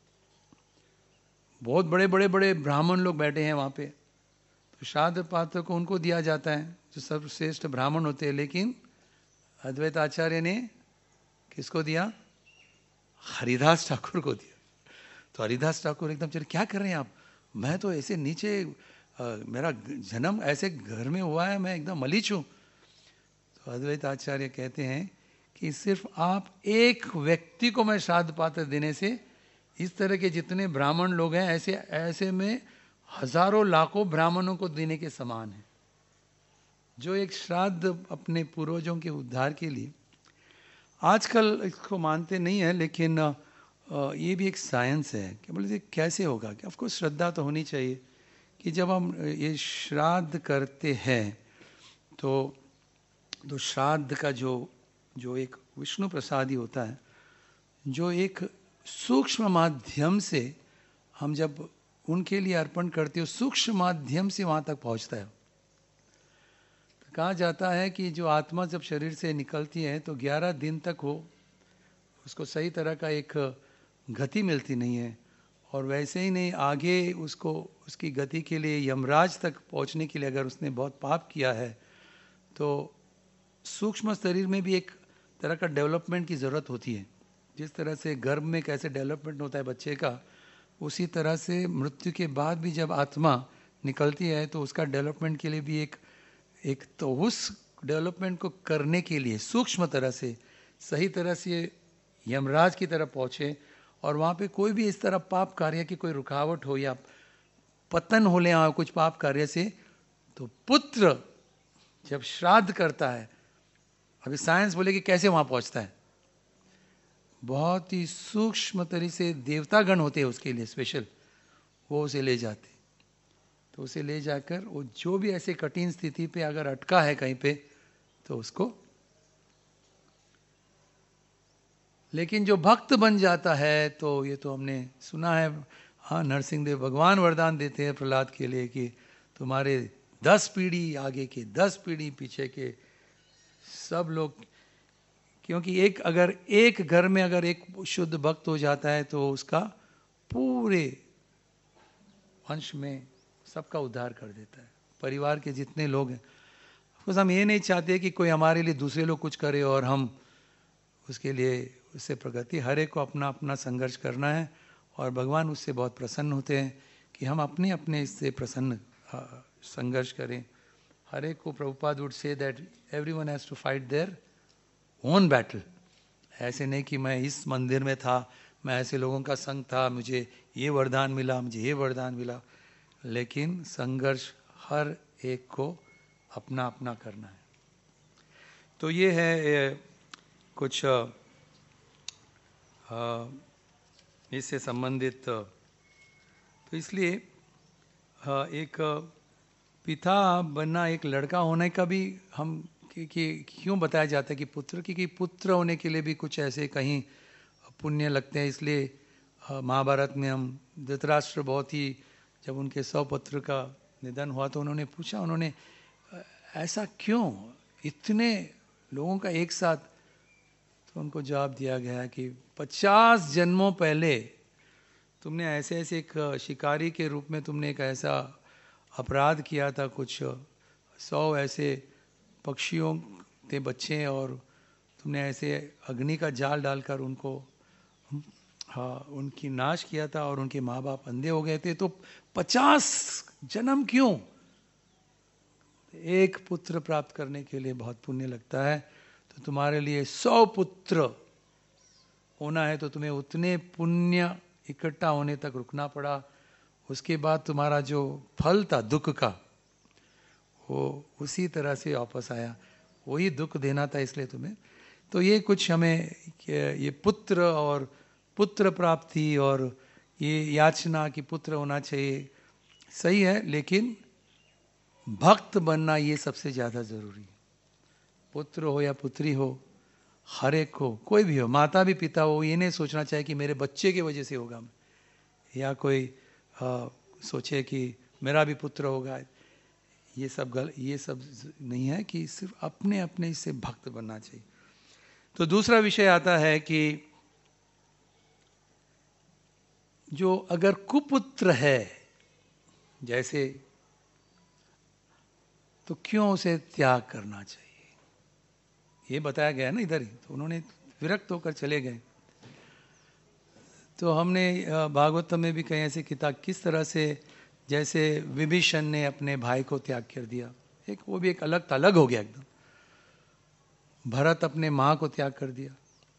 Speaker 1: बहुत बड़े बड़े बड़े ब्राह्मण लोग बैठे हैं वहाँ पे, तो श्राद्ध पात्र को उनको दिया जाता है जो सर्वश्रेष्ठ ब्राह्मण होते हैं, लेकिन अद्वैत आचार्य ने किसको दिया? हरिदास ठाकुर को दिया। तो हरिदास ठाकुर एकदम चले, क्या कर रहे हैं आप? मैं तो ऐसे नीचे, आ, मेरा जन्म ऐसे घर में हुआ है, मैं एकदम मलीच हूँ। तो अद्वैत आचार्य कहते हैं कि सिर्फ आप एक व्यक्ति को मैं श्राद्ध पात्र देने से इस तरह के जितने ब्राह्मण लोग हैं ऐसे ऐसे में हजारों लाखों ब्राह्मणों को देने के समान है, जो एक श्राद्ध अपने पूर्वजों के उद्धार के लिए। आजकल इसको मानते नहीं है, लेकिन ये भी एक साइंस है कि बोले कैसे होगा कि ऑफ कोर्स श्रद्धा तो होनी चाहिए कि जब हम ये श्राद्ध करते हैं तो तो श्राद्ध का जो जो एक विष्णु प्रसादी होता है, जो एक सूक्ष्म माध्यम से हम जब उनके लिए अर्पण करते हो, सूक्ष्म माध्यम से वहाँ तक पहुँचता है। तो कहा जाता है कि जो आत्मा जब शरीर से निकलती है तो ग्यारह दिन तक वो उसको सही तरह का एक गति मिलती नहीं है, और वैसे ही नहीं आगे उसको उसकी गति के लिए यमराज तक पहुँचने के लिए अगर उसने बहुत पाप किया है तो सूक्ष्म शरीर में भी एक तरह का डेवलपमेंट की ज़रूरत होती है। जिस तरह से गर्भ में कैसे डेवलपमेंट होता है बच्चे का, उसी तरह से मृत्यु के बाद भी जब आत्मा निकलती है तो उसका डेवलपमेंट के लिए भी एक एक तो उस डेवलपमेंट को करने के लिए सूक्ष्म तरह से सही तरह से यमराज की तरफ पहुँचे, और वहाँ पे कोई भी इस तरह पाप कार्य की कोई रुकावट हो या पतन हो ले कुछ पाप कार्य से, तो पुत्र जब श्राद्ध करता है, अभी साइंस बोले कि कैसे वहाँ पहुँचता है, बहुत ही सूक्ष्म तरीके से देवतागण होते हैं उसके लिए स्पेशल, वो उसे ले जाते। तो उसे ले जाकर वो जो भी ऐसे कठिन स्थिति पे अगर अटका है कहीं पे तो उसको, लेकिन जो भक्त बन जाता है तो ये तो हमने सुना है, हाँ, नरसिंह देव भगवान वरदान देते हैं प्रहलाद के लिए कि तुम्हारे दस पीढ़ी आगे के, दस पीढ़ी पीछे के सब लोग क्योंकि एक अगर एक घर में अगर एक शुद्ध भक्त हो जाता है तो उसका पूरे वंश में सबका उद्धार कर देता है, परिवार के जितने लोग हैं। बस हम ये नहीं चाहते कि कोई हमारे लिए दूसरे लोग कुछ करे और हम उसके लिए उससे प्रगति, हर एक को अपना अपना संघर्ष करना है और भगवान उससे बहुत प्रसन्न होते हैं कि हम अपने अपने इससे प्रसन्न संघर्ष करें। हर एक को Prabhupada would say that everyone has to fight their own battle. ऐसे नहीं कि मैं इस मंदिर में था, मैं ऐसे लोगों का संग था, मुझे ये वरदान मिला, मुझे ये वरदान मिला, लेकिन संघर्ष हर एक को अपना अपना करना है। तो ये है कुछ इससे संबंधित। तो इसलिए एक पिता बनना, एक लड़का होने का भी हम कि, कि क्यों बताया जाता है कि पुत्र, क्योंकि पुत्र होने के लिए भी कुछ ऐसे कहीं पुण्य लगते हैं। इसलिए महाभारत में हम धृतराष्ट्र बहुत ही, जब उनके सौ पुत्र का निधन हुआ तो उन्होंने पूछा, उन्होंने ऐसा क्यों, इतने लोगों का एक साथ, तो उनको जवाब दिया गया कि पचास जन्मों पहले तुमने ऐसे ऐसे एक शिकारी के रूप में तुमने एक ऐसा अपराध किया था, कुछ सौ ऐसे पक्षियों के बच्चे, और तुमने ऐसे अग्नि का जाल डालकर उनको, हाँ, उनकी नाश किया था और उनके माँ बाप अंधे हो गए थे। तो पचास जन्म क्यों? एक पुत्र प्राप्त करने के लिए बहुत पुण्य लगता है। तो तुम्हारे लिए सौ पुत्र होना है तो तुम्हें उतने पुण्य इकट्ठा होने तक रुकना पड़ा। उसके बाद तुम्हारा जो फल था दुख का, वो उसी तरह से वापस आया, वही दुख देना था इसलिए तुम्हें। तो ये कुछ हमें ये पुत्र और पुत्र प्राप्ति और ये याचना कि पुत्र होना चाहिए, सही है, लेकिन भक्त बनना ये सबसे ज़्यादा ज़रूरी है। पुत्र हो या पुत्री हो, हर एक को, कोई भी हो, माता भी पिता हो, ये नहीं सोचना चाहिए कि मेरे बच्चे की वजह से होगा, या कोई आ, सोचे कि मेरा भी पुत्र होगा। ये सब गल ये सब नहीं है, कि सिर्फ अपने अपने इससे भक्त बनना चाहिए। तो दूसरा विषय आता है कि जो अगर कुपुत्र है जैसे, तो क्यों उसे त्याग करना चाहिए, ये बताया गया है ना इधर ही। तो उन्होंने विरक्त होकर चले गए। तो हमने भागवतम में भी कहीं ऐसे किताब, किस तरह से जैसे विभीषण ने अपने भाई को त्याग कर दिया, एक वो भी एक अलग अलग हो गया एकदम। भरत अपने माँ को त्याग कर दिया,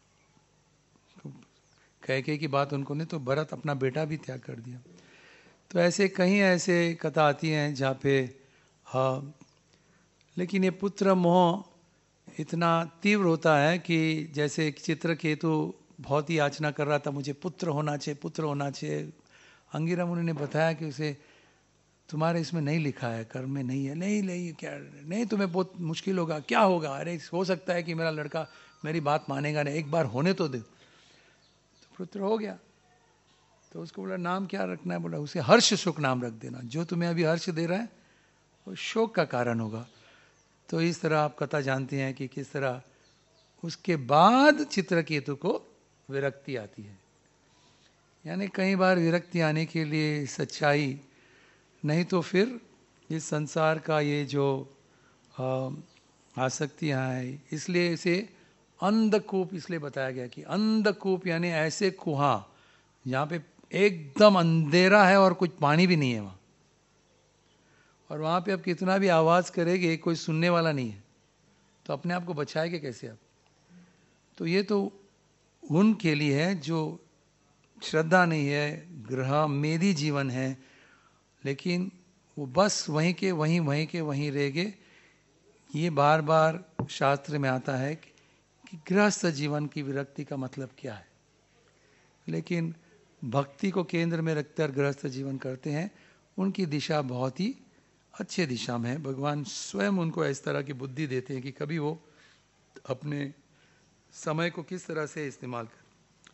Speaker 1: तो कैकेयी की बात उनको नहीं, तो भरत अपना बेटा भी त्याग कर दिया। तो ऐसे कहीं ऐसे कथा आती हैं जहाँ पे हाँ, लेकिन ये पुत्र मोह इतना तीव्र होता है कि जैसे चित्रकेतु बहुत ही याचना कर रहा था, मुझे पुत्र होना चाहिए, पुत्र होना चाहिए। अंगिरा मुनि ने बताया कि उसे, तुम्हारे इसमें नहीं लिखा है, कर्म में नहीं है। नहीं नहीं क्या नहीं, तुम्हें बहुत मुश्किल होगा, क्या होगा, अरे हो सकता है कि मेरा लड़का मेरी बात मानेगा नहीं, एक बार होने तो दे। तो पुत्र हो गया। तो उसको बोला नाम क्या रखना है, बोला उसे हर्ष सुख नाम रख देना, जो तुम्हें अभी हर्ष दे रहा है वो शोक का कारण होगा। तो इस तरह आप कथा जानते हैं कि किस तरह उसके बाद चित्रकेतु को विरक्ति आती है। यानी कई बार विरक्ति आने के लिए सच्चाई नहीं तो फिर इस संसार का ये जो आसक्तियाँ हैं, इसलिए इसे अंधकूप इसलिए बताया गया कि अंधकूप यानी ऐसे कुआं जहाँ पे एकदम अंधेरा है और कुछ पानी भी नहीं है वहाँ, और वहाँ पे आप कितना भी आवाज़ करेंगे कोई सुनने वाला नहीं है, तो अपने आप को बचाएंगे कैसे आप? तो ये तो उनके लिए है जो श्रद्धा नहीं है, ग्रह मेधी जीवन है, लेकिन वो बस वहीं के वहीं वहीं के वहीं रह गए। ये बार बार शास्त्र में आता है कि गृहस्थ जीवन की विरक्ति का मतलब क्या है, लेकिन भक्ति को केंद्र में रखकर गृहस्थ जीवन करते हैं, उनकी दिशा बहुत ही अच्छे दिशा में है। भगवान स्वयं उनको इस तरह की बुद्धि देते हैं कि कभी वो अपने समय को किस तरह से इस्तेमाल कर।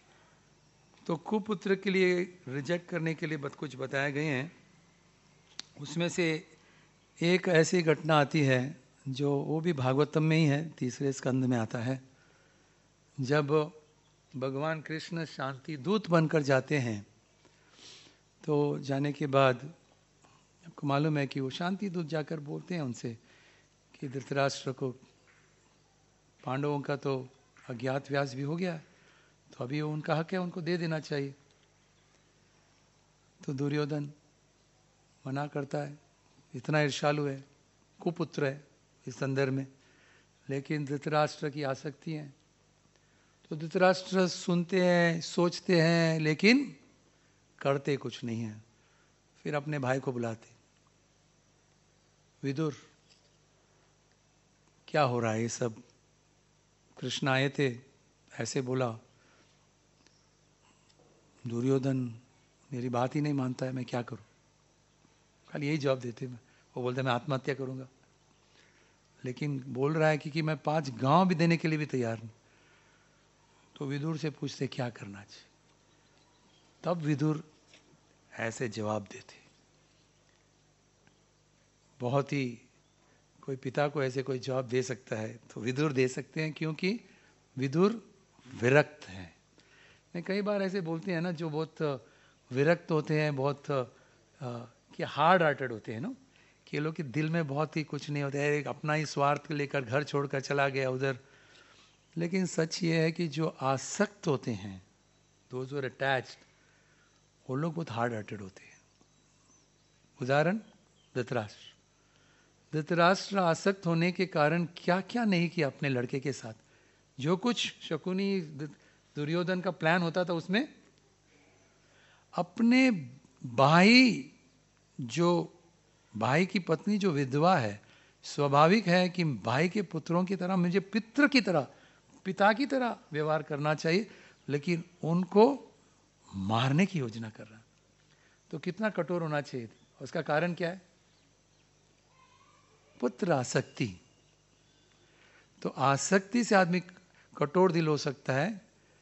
Speaker 1: तो कुपुत्र के लिए रिजेक्ट करने के लिए बहुत कुछ बताए गए हैं। उसमें से एक ऐसी घटना आती है जो वो भी भागवतम में ही है, तीसरे स्कंद में आता है। जब भगवान कृष्ण शांति दूत बनकर जाते हैं तो जाने के बाद आपको मालूम है कि वो शांति दूत जाकर बोलते हैं उनसे कि धृतराष्ट्र को पांडवों का तो अज्ञातवास भी हो गया है, तो अभी वो उनका हक है, उनको दे देना चाहिए। तो दुर्योधन मना करता है, इतना ईर्ष्यालु है, कुपुत्र है इस संदर्भ में, लेकिन धृतराष्ट्र की आसक्ति है। तो धृतराष्ट्र सुनते हैं, सोचते हैं, लेकिन करते कुछ नहीं है। फिर अपने भाई को बुलाते, विदुर क्या हो रहा है ये सब? कृष्ण आए थे, ऐसे बोला, दुर्योधन मेरी बात ही नहीं मानता है, मैं क्या करूं? खाली यही जवाब देते हैं। वो बोलते मैं आत्महत्या करूंगा, लेकिन बोल रहा है कि, कि मैं पांच गांव भी देने के लिए भी तैयार हूं। तो विदुर से पूछते क्या करना चाहिए, तब विदुर ऐसे जवाब देते। बहुत ही, कोई पिता को ऐसे कोई जवाब दे सकता है तो विदुर दे सकते हैं, क्योंकि विदुर विरक्त हैं। नहीं, कई बार ऐसे बोलते हैं ना जो बहुत विरक्त होते हैं, बहुत कि हार्ड हार्टेड होते हैं ना, कि ये लोग के दिल में बहुत ही कुछ नहीं होता है, एक अपना ही स्वार्थ लेकर घर छोड़कर चला गया उधर। लेकिन सच ये है कि जो आसक्त होते हैं, दोज आर अटैच्ड, वो लोग बहुत हार्ड हार्टेड होते हैं। उदाहरण धृतराष्ट्र। धृतराष्ट्र आसक्त होने के कारण क्या क्या नहीं किया अपने लड़के के साथ। जो कुछ शकुनी दुर्योधन का प्लान होता था उसमें अपने भाई, जो भाई की पत्नी जो विधवा है, स्वाभाविक है कि भाई के पुत्रों की तरह, मुझे पितृ की तरह, पिता की तरह व्यवहार करना चाहिए, लेकिन उनको मारने की योजना कर रहा। तो कितना कठोर होना चाहिए। उसका कारण क्या है? पुत्र आसक्ति। तो आसक्ति से आदमी कठोर दिल हो सकता है,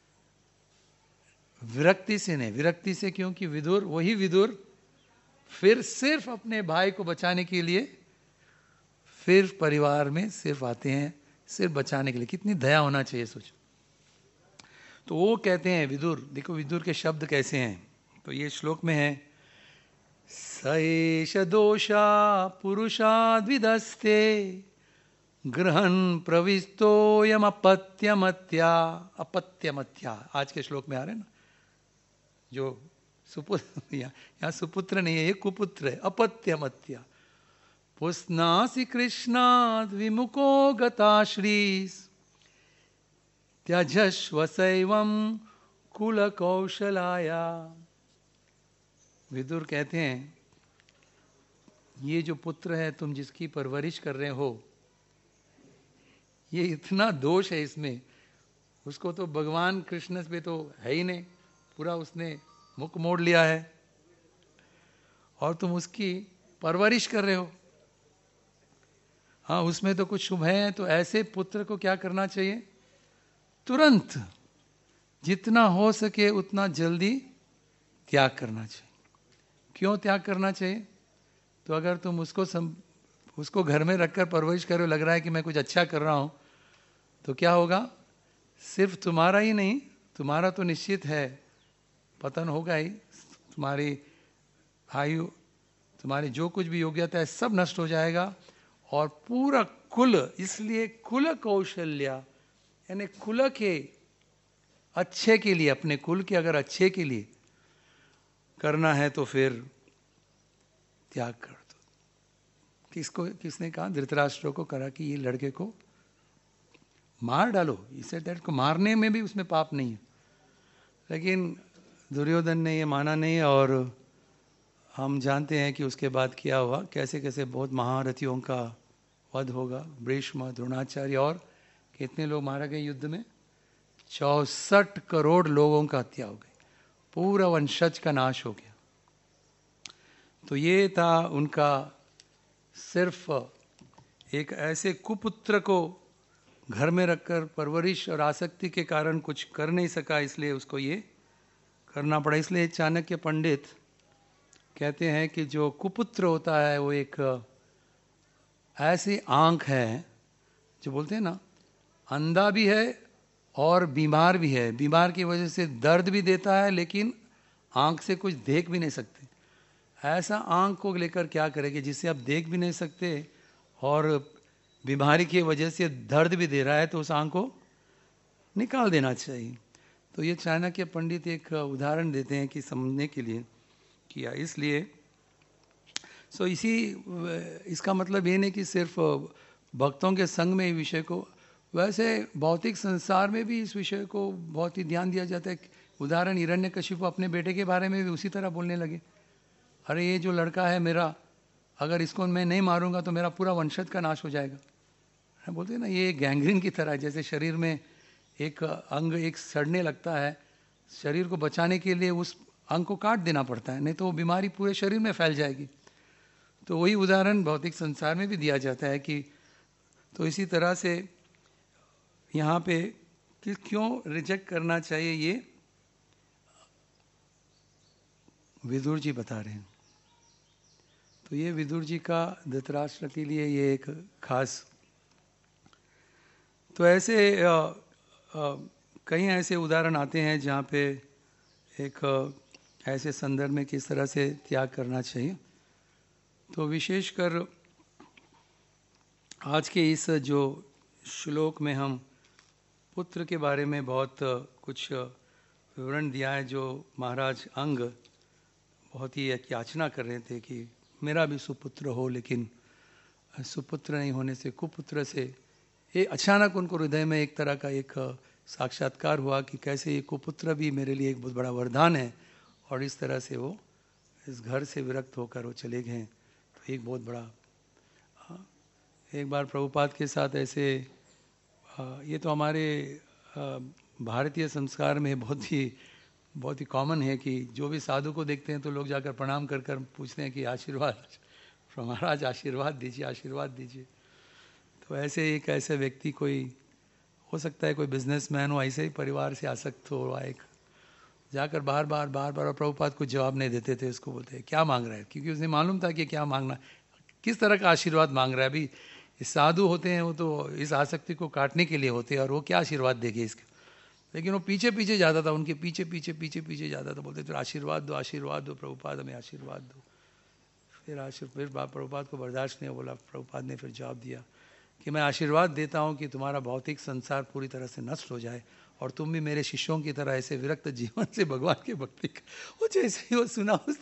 Speaker 1: विरक्ति से नहीं। विरक्ति से क्योंकि विदुर, वही विदुर फिर सिर्फ अपने भाई को बचाने के लिए फिर परिवार में सिर्फ आते हैं, सिर्फ बचाने के लिए। कितनी दया होना चाहिए, सोचो। तो वो कहते हैं विदुर, देखो विदुर के शब्द कैसे हैं, तो ये श्लोक में है, सएष दोषा पुरुषाद्विदस्ते ग्रहण प्रविष्टोयम अपत्यमत्या। अपत्यमत्या आज के श्लोक में आ रहे हैं ना, जो सुपुत्र, यहाँ सुपुत्र नहीं है, ये कुपुत्र है, अपत्यमत्या। पुस्नासि कृष्णाद् विमुखो गताश्रीस् त्यजस्व सैवं कुल कौशलाया। विदुर कहते हैं, ये जो पुत्र है तुम जिसकी परवरिश कर रहे हो, ये इतना दोष है इसमें, उसको तो भगवान कृष्ण पे तो है ही नहीं, पूरा उसने मुख मोड़ लिया है, और तुम उसकी परवरिश कर रहे हो। हाँ, उसमें तो कुछ शुभ है। तो ऐसे पुत्र को क्या करना चाहिए? तुरंत, जितना हो सके उतना जल्दी त्याग करना चाहिए। क्यों त्याग करना चाहिए? तो अगर तुम उसको सम, उसको घर में रखकर परवरिश करो, लग रहा है कि मैं कुछ अच्छा कर रहा हूं, तो क्या होगा? सिर्फ तुम्हारा ही नहीं, तुम्हारा तो निश्चित है पतन होगा ही, तुम्हारी आयु, तुम्हारी जो कुछ भी योग्यता है सब नष्ट हो जाएगा, और पूरा कुल। इसलिए कुल कौशल्या, यानी कुल के अच्छे के लिए, अपने कुल के अगर अच्छे के लिए करना है तो फिर त्याग कर दो। किसको, किसने कहा? धृतराष्ट्र को करा कि ये लड़के को मार डालो। इसे दैट को मारने में भी उसमें पाप नहीं है, लेकिन दुर्योधन ने ये माना नहीं। और हम जानते हैं कि उसके बाद क्या हुआ, कैसे कैसे बहुत महारथियों का वध होगा। भीष्म, द्रोणाचार्य, और कितने लोग मारे गए युद्ध में? चौसठ करोड़ लोगों का हत्या हो गई, पूरा वंशज का नाश हो गया। तो ये था उनका, सिर्फ एक ऐसे कुपुत्र को घर में रखकर परवरिश और आसक्ति के कारण कुछ कर नहीं सका, इसलिए उसको ये करना पड़ा। इसलिए चाणक्य पंडित कहते हैं कि जो कुपुत्र होता है वो एक ऐसी आंख है, जो बोलते हैं ना, अंधा भी है और बीमार भी है, बीमार की वजह से दर्द भी देता है लेकिन आंख से कुछ देख भी नहीं सकते। ऐसा आंख को लेकर क्या करेंगे जिससे आप देख भी नहीं सकते और बीमारी की वजह से दर्द भी दे रहा है, तो उस आंख को निकाल देना चाहिए। तो ये चाणक्य के पंडित एक उदाहरण देते हैं कि समझने के लिए किया, इसलिए सो इसी इसका मतलब ये नहीं कि सिर्फ भक्तों के संग में ही विषय को, वैसे भौतिक संसार में भी इस विषय को बहुत ही ध्यान दिया जाता है। उदाहरण हिरण्यकशिपु अपने बेटे के बारे में भी उसी तरह बोलने लगे, अरे ये जो लड़का है मेरा, अगर इसको मैं नहीं मारूंगा तो मेरा पूरा वंशज का नाश हो जाएगा। बोलते हैं ना, ये गैंग्रीन की तरह, जैसे शरीर में एक अंग एक सड़ने लगता है, शरीर को बचाने के लिए उस अंग को काट देना पड़ता है, नहीं तो वो बीमारी पूरे शरीर में फैल जाएगी। तो वही उदाहरण भौतिक संसार में भी दिया जाता है कि तो इसी तरह से यहाँ पे कि क्यों रिजेक्ट करना चाहिए, ये विदुर जी बता रहे हैं। तो ये विदुर जी का धृतराष्ट्र के लिए ये एक खास, तो ऐसे कई ऐसे उदाहरण आते हैं जहाँ पे एक ऐसे संदर्भ में किस तरह से त्याग करना चाहिए। तो विशेषकर आज के इस जो श्लोक में हम पुत्र के बारे में बहुत कुछ विवरण दिया है, जो महाराज अंग बहुत ही एक याचना कर रहे थे कि मेरा भी सुपुत्र हो, लेकिन सुपुत्र नहीं होने से कुपुत्र से ये अचानक उनको हृदय में एक तरह का एक साक्षात्कार हुआ कि कैसे ये कुपुत्र भी मेरे लिए एक बहुत बड़ा वरदान है, और इस तरह से वो इस घर से विरक्त होकर वो चले गए। तो एक बहुत बड़ा, एक बार प्रभुपाद के साथ ऐसे, ये तो हमारे भारतीय संस्कार में बहुत ही बहुत ही कॉमन है कि जो भी साधु को देखते हैं तो लोग जाकर प्रणाम कर कर पूछते हैं कि आशीर्वाद महाराज, आशीर्वाद दीजिए, आशीर्वाद दीजिए। तो ऐसे एक ऐसे व्यक्ति, कोई हो सकता है कोई बिजनेसमैन हो, ऐसे ही परिवार से आसक्त हो, एक जाकर बार बार बार बार प्रभुपाद को जवाब नहीं देते थे, उसको बोलते क्या मांग रहा है, क्योंकि उसे मालूम था कि क्या मांगना, किस तरह का आशीर्वाद मांग रहा है। अभी साधु होते हैं वो तो इस आसक्ति को काटने के लिए होते हैं, और वो क्या आशीर्वाद देंगे इसके, लेकिन वो पीछे पीछे जाता था, उनके पीछे पीछे पीछे पीछे जाता था, बोलते थे आशीर्वाद दो, आशीर्वाद दो प्रभुपाद, हमें आशीर्वाद दो। फिर आशीर्वाद, फिर प्रभुपाद को बर्दाश्त नहीं बोला, प्रभुपाद ने फिर जवाब दिया कि मैं आशीर्वाद देता हूँ कि तुम्हारा भौतिक संसार पूरी तरह से नष्ट हो जाए, और तुम भी मेरे शिष्यों की तरह ऐसे विरक्त जीवन से भगवान के भक्ति का। वो जैसे ही वो सुना उसने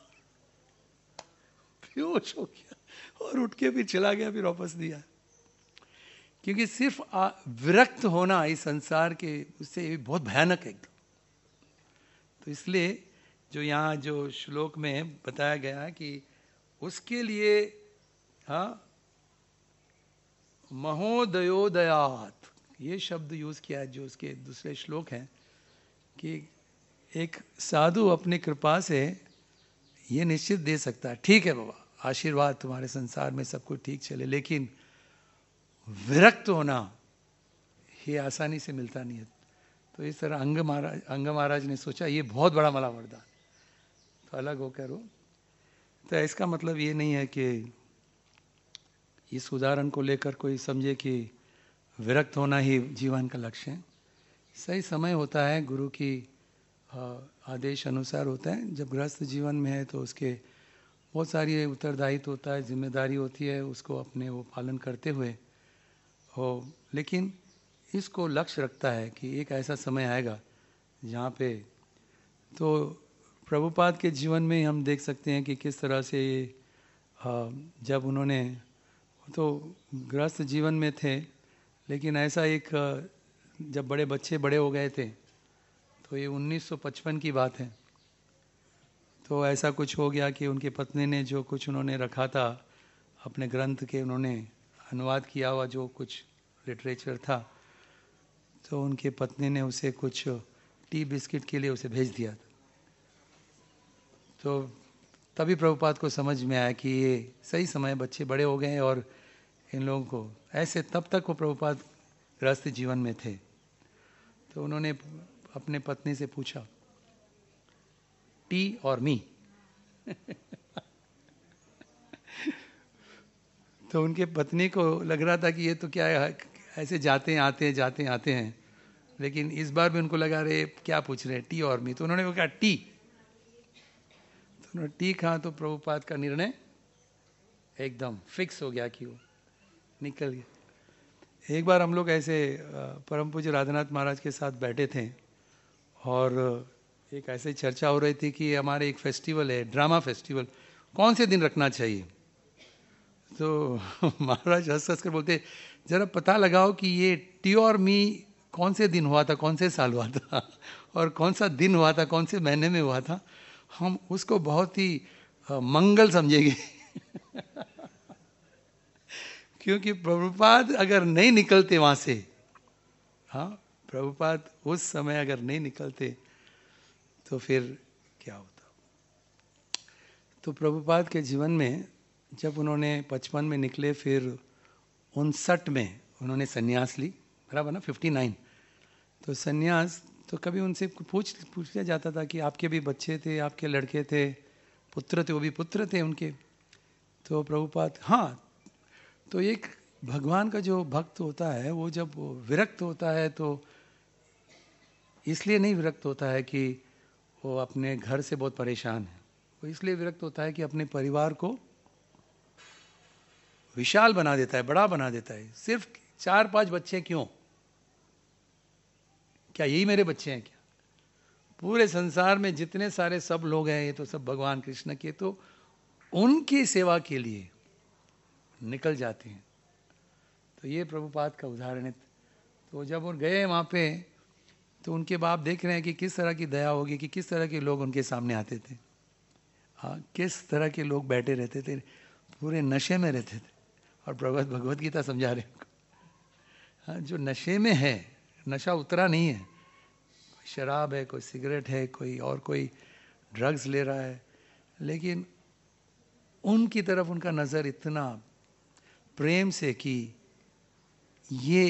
Speaker 1: बेहोश हो गया और उठ के भी चला गया, फिर वापस दिया। क्योंकि सिर्फ विरक्त होना इस संसार के, उससे बहुत भयानक है। तो इसलिए जो यहाँ जो श्लोक में बताया गया है कि उसके लिए, हाँ, महोदयोदयात, ये शब्द यूज किया है जो उसके दूसरे श्लोक हैं, कि एक साधु अपनी कृपा से ये निश्चित दे सकता है, ठीक है बाबा आशीर्वाद, तुम्हारे संसार में सब कुछ ठीक चले, लेकिन विरक्त होना ये आसानी से मिलता नहीं है। तो इस तरह अंग महाराज अंग महाराज ने सोचा ये बहुत बड़ा मला वरदान, तो अलग होकर हो। तो इसका मतलब ये नहीं है कि इस उदाहरण को लेकर कोई समझे कि विरक्त होना ही जीवन का लक्ष्य है। सही समय होता है, गुरु की आदेश अनुसार होता है। जब गृहस्थ जीवन में है तो उसके बहुत सारी उत्तरदायित्व होता है, जिम्मेदारी होती है, उसको अपने वो पालन करते हुए हो, लेकिन इसको लक्ष्य रखता है कि एक ऐसा समय आएगा जहाँ पे, तो प्रभुपाद के जीवन में हम देख सकते हैं कि किस तरह से जब उन्होंने, तो गृहस्थ जीवन में थे, लेकिन ऐसा एक जब बड़े बच्चे बड़े हो गए थे, तो ये उन्नीस सौ पचपन की बात है, तो ऐसा कुछ हो गया कि उनकी पत्नी ने जो कुछ उन्होंने रखा था अपने ग्रंथ के, उन्होंने अनुवाद किया हुआ जो कुछ लिटरेचर था, तो उनके पत्नी ने उसे कुछ टी बिस्किट के लिए उसे भेज दिया। तो तभी प्रभुपाद को समझ में आया कि ये सही समय, बच्चे बड़े हो गए और इन लोगों को ऐसे, तब तक वो प्रभुपाद गृहस्थ जीवन में थे। तो उन्होंने अपने पत्नी से पूछा टी और मी तो उनके पत्नी को लग रहा था कि ये तो क्या है, ऐसे जाते हैं आते हैं जाते हैं आते हैं, लेकिन इस बार भी उनको लगा रहे क्या पूछ रहे हैं, टी और मी, तो उन्होंने कहा टी। तो उन्होंने टी कहा तो प्रभुपाद का निर्णय एकदम फिक्स हो गया कि वो निकल गया। एक बार हम लोग ऐसे परम पूज्य राधानाथ महाराज के साथ बैठे थे और एक ऐसे चर्चा हो रही थी कि हमारे एक फेस्टिवल है, ड्रामा फेस्टिवल, कौन से दिन रखना चाहिए। तो महाराज हंस हंस कर बोलते, जरा पता लगाओ कि ये टी और मी कौन से दिन हुआ था, कौन से साल हुआ था, और कौन सा दिन हुआ था, कौन से महीने में हुआ था, हम उसको बहुत ही मंगल समझेंगे। क्योंकि प्रभुपाद अगर नहीं निकलते वहां से, हाँ, प्रभुपाद उस समय अगर नहीं निकलते तो फिर क्या होता। तो प्रभुपाद के जीवन में जब उन्होंने पचपन में निकले, फिर उनसठ में उन्होंने सन्यास ली, बराबर ना, फिफ्टी नाइन। तो सन्यास, तो कभी उनसे पूछ पूछा जाता था कि आपके भी बच्चे थे, आपके लड़के थे, पुत्र थे, वो भी पुत्र थे उनके। तो प्रभुपाद, हाँ, तो एक भगवान का जो भक्त होता है वो जब विरक्त होता है तो इसलिए नहीं विरक्त होता है कि वो अपने घर से बहुत परेशान है, वो इसलिए विरक्त होता है कि अपने परिवार को विशाल बना देता है, बड़ा बना देता है। सिर्फ चार पांच बच्चे क्यों, क्या यही मेरे बच्चे हैं क्या? पूरे संसार में जितने सारे सब लोग हैं ये तो सब भगवान कृष्ण के, तो उनकी सेवा के लिए निकल जाते हैं। तो ये प्रभुपाद का उदाहरण है। तो जब वो गए वहाँ पे तो उनके बाप देख रहे हैं कि किस तरह की दया होगी, कि किस तरह के लोग उनके सामने आते थे, हाँ, किस तरह के लोग बैठे रहते थे, पूरे नशे में रहते थे। और प्रभुपाद भगवत गीता समझा रहे हैं, हाँ, जो नशे में है, नशा उतरा नहीं है, शराब है, कोई सिगरेट है, कोई और कोई ड्रग्स ले रहा है, लेकिन उनकी तरफ उनका नज़र इतना प्रेम से कि ये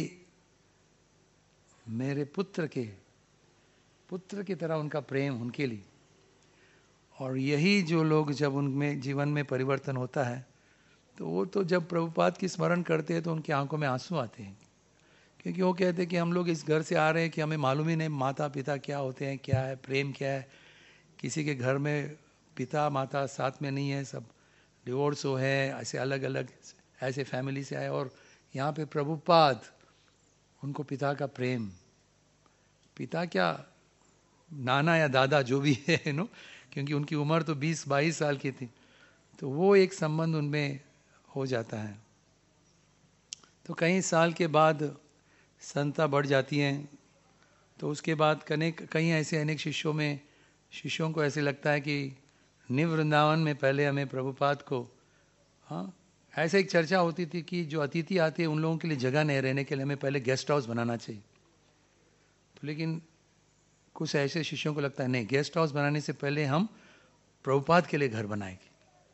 Speaker 1: मेरे पुत्र के पुत्र की तरह उनका प्रेम उनके लिए। और यही जो लोग जब उनमें जीवन में परिवर्तन होता है तो वो तो जब प्रभुपाद की स्मरण करते हैं तो उनकी आंखों में आंसू आते हैं, क्योंकि वो कहते हैं कि हम लोग इस घर से आ रहे हैं कि हमें मालूम ही नहीं माता पिता क्या होते हैं, क्या है प्रेम, क्या है। किसी के घर में पिता माता साथ में नहीं है, सब डिवोर्स हो है, ऐसे अलग अलग ऐसे फैमिली से आए, और यहाँ पे प्रभुपाद उनको पिता का प्रेम, पिता क्या नाना या दादा जो भी है नो, क्योंकि उनकी उम्र तो बीस बाईस साल की थी, तो वो एक संबंध उनमें हो जाता है। तो कई साल के बाद संता बढ़ जाती हैं, तो उसके बाद कने कई ऐसे अनेक शिष्यों में शिष्यों को ऐसे लगता है कि निव वृंदावन में पहले हमें प्रभुपाद को, हाँ, ऐसे एक चर्चा होती थी कि जो अतिथि आते हैं उन लोगों के लिए जगह नहीं रहने के लिए हमें पहले गेस्ट हाउस बनाना चाहिए। तो लेकिन कुछ ऐसे शिष्यों को लगता है नहीं, गेस्ट हाउस बनाने से पहले हम प्रभुपाद के लिए घर बनाएंगे।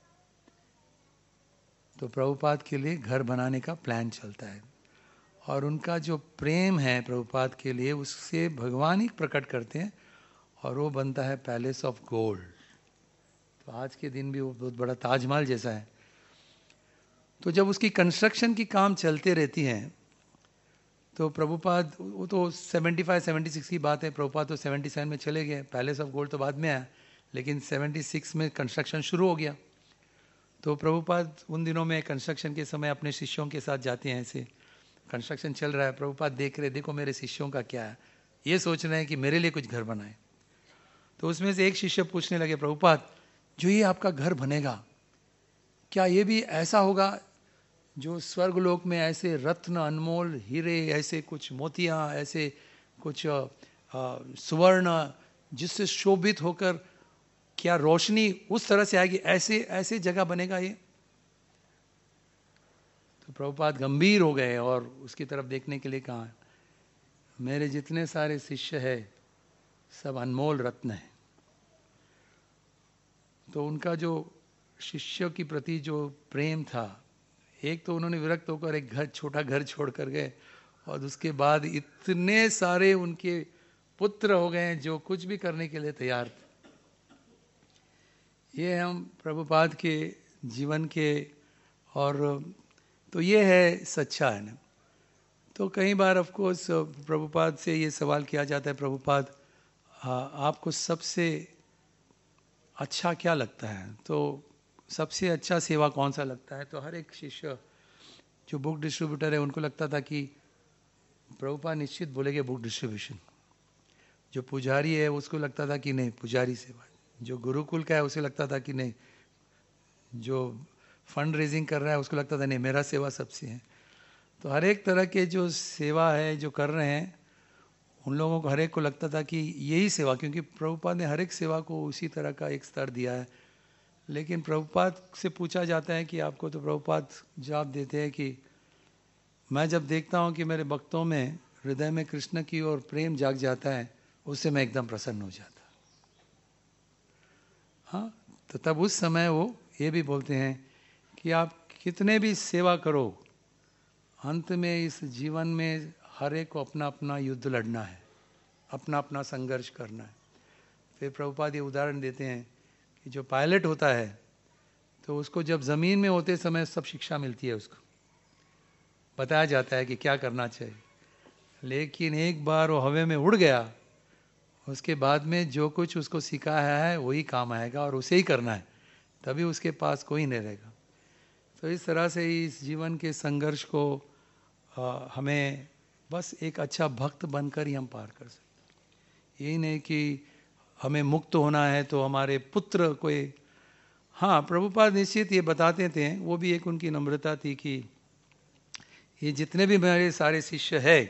Speaker 1: तो प्रभुपाद के लिए घर बनाने का प्लान चलता है, और उनका जो प्रेम है प्रभुपाद के लिए उससे भगवान ही प्रकट करते हैं, और वो बनता है पैलेस ऑफ गोल्ड। तो आज के दिन भी वो बहुत बड़ा ताजमहल जैसा है। तो जब उसकी कंस्ट्रक्शन की काम चलते रहती हैं तो प्रभुपाद, वो तो पचहत्तर छिहत्तर की बात है, प्रभुपाद तो सतहत्तर में चले गए, पैलेस ऑफ गोल्ड तो बाद में आया, लेकिन छिहत्तर में कंस्ट्रक्शन शुरू हो गया। तो प्रभुपाद उन दिनों में कंस्ट्रक्शन के समय अपने शिष्यों के साथ जाते हैं, ऐसे कंस्ट्रक्शन चल रहा है, प्रभुपाद देख रहे, देखो मेरे शिष्यों का क्या है, ये सोच रहे हैं कि मेरे लिए कुछ घर बनाए। तो उसमें से एक शिष्य पूछने लगे, प्रभुपाद जो ये आपका घर बनेगा क्या ये भी ऐसा होगा जो स्वर्गलोक में ऐसे रत्न अनमोल हीरे, ऐसे कुछ मोतियां, ऐसे कुछ सुवर्ण जिससे शोभित होकर क्या रोशनी उस तरह से आएगी, ऐसे ऐसे जगह बनेगा ये? तो प्रभुपाद गंभीर हो गए और उसकी तरफ देखने के लिए कहा, मेरे जितने सारे शिष्य है सब अनमोल रत्न है। तो उनका जो शिष्यों की प्रति जो प्रेम था, एक तो उन्होंने विरक्त होकर एक घर, छोटा घर छोड़ कर गए, और उसके बाद इतने सारे उनके पुत्र हो गए जो कुछ भी करने के लिए तैयार थे। ये हम प्रभुपाद के जीवन के, और तो ये है सच्चा है ना। तो कई बार ऑफ कोर्स प्रभुपाद से ये सवाल किया जाता है, प्रभुपाद आपको सबसे अच्छा क्या लगता है, तो सबसे अच्छा सेवा कौन सा लगता है। तो हर एक शिष्य जो बुक डिस्ट्रीब्यूटर है उनको लगता था कि प्रभुपाद निश्चित बोलेंगे बुक डिस्ट्रीब्यूशन। जो पुजारी है उसको लगता था कि नहीं पुजारी सेवा। जो गुरुकुल का है उसे लगता था कि नहीं, जो फंड रेजिंग कर रहा है उसको लगता था नहीं मेरा सेवा सबसे है। तो हर एक तरह के जो सेवा है जो कर रहे हैं उन लोगों को हर एक को लगता था कि यही सेवा, क्योंकि प्रभुपाद ने हर एक सेवा को उसी तरह का एक स्तर दिया है। लेकिन प्रभुपाद से पूछा जाता है कि आपको, तो प्रभुपाद जवाब देते हैं कि मैं जब देखता हूँ कि मेरे भक्तों में हृदय में कृष्ण की ओर प्रेम जाग जाता है उससे मैं एकदम प्रसन्न हो जाता। हाँ, तो तब उस समय वो ये भी बोलते हैं कि आप कितने भी सेवा करो, अंत में इस जीवन में हर एक को अपना अपना युद्ध लड़ना है, अपना अपना संघर्ष करना है। फिर प्रभुपाद ये उदाहरण देते हैं कि जो पायलट होता है तो उसको जब ज़मीन में होते समय सब शिक्षा मिलती है, उसको बताया जाता है कि क्या करना चाहिए। लेकिन एक बार वो हवा में उड़ गया, उसके बाद में जो कुछ उसको सिखाया है वही काम आएगा और उसे ही करना है, तभी उसके पास कोई नहीं रहेगा। तो इस तरह से इस जीवन के संघर्ष को आ, हमें बस एक अच्छा भक्त बनकर ही हम पार कर सकते। यही नहीं कि हमें मुक्त होना है तो हमारे पुत्र कोई, हाँ प्रभुपाद निश्चित ये बताते थे, वो भी एक उनकी नम्रता थी कि ये जितने भी मेरे सारे शिष्य है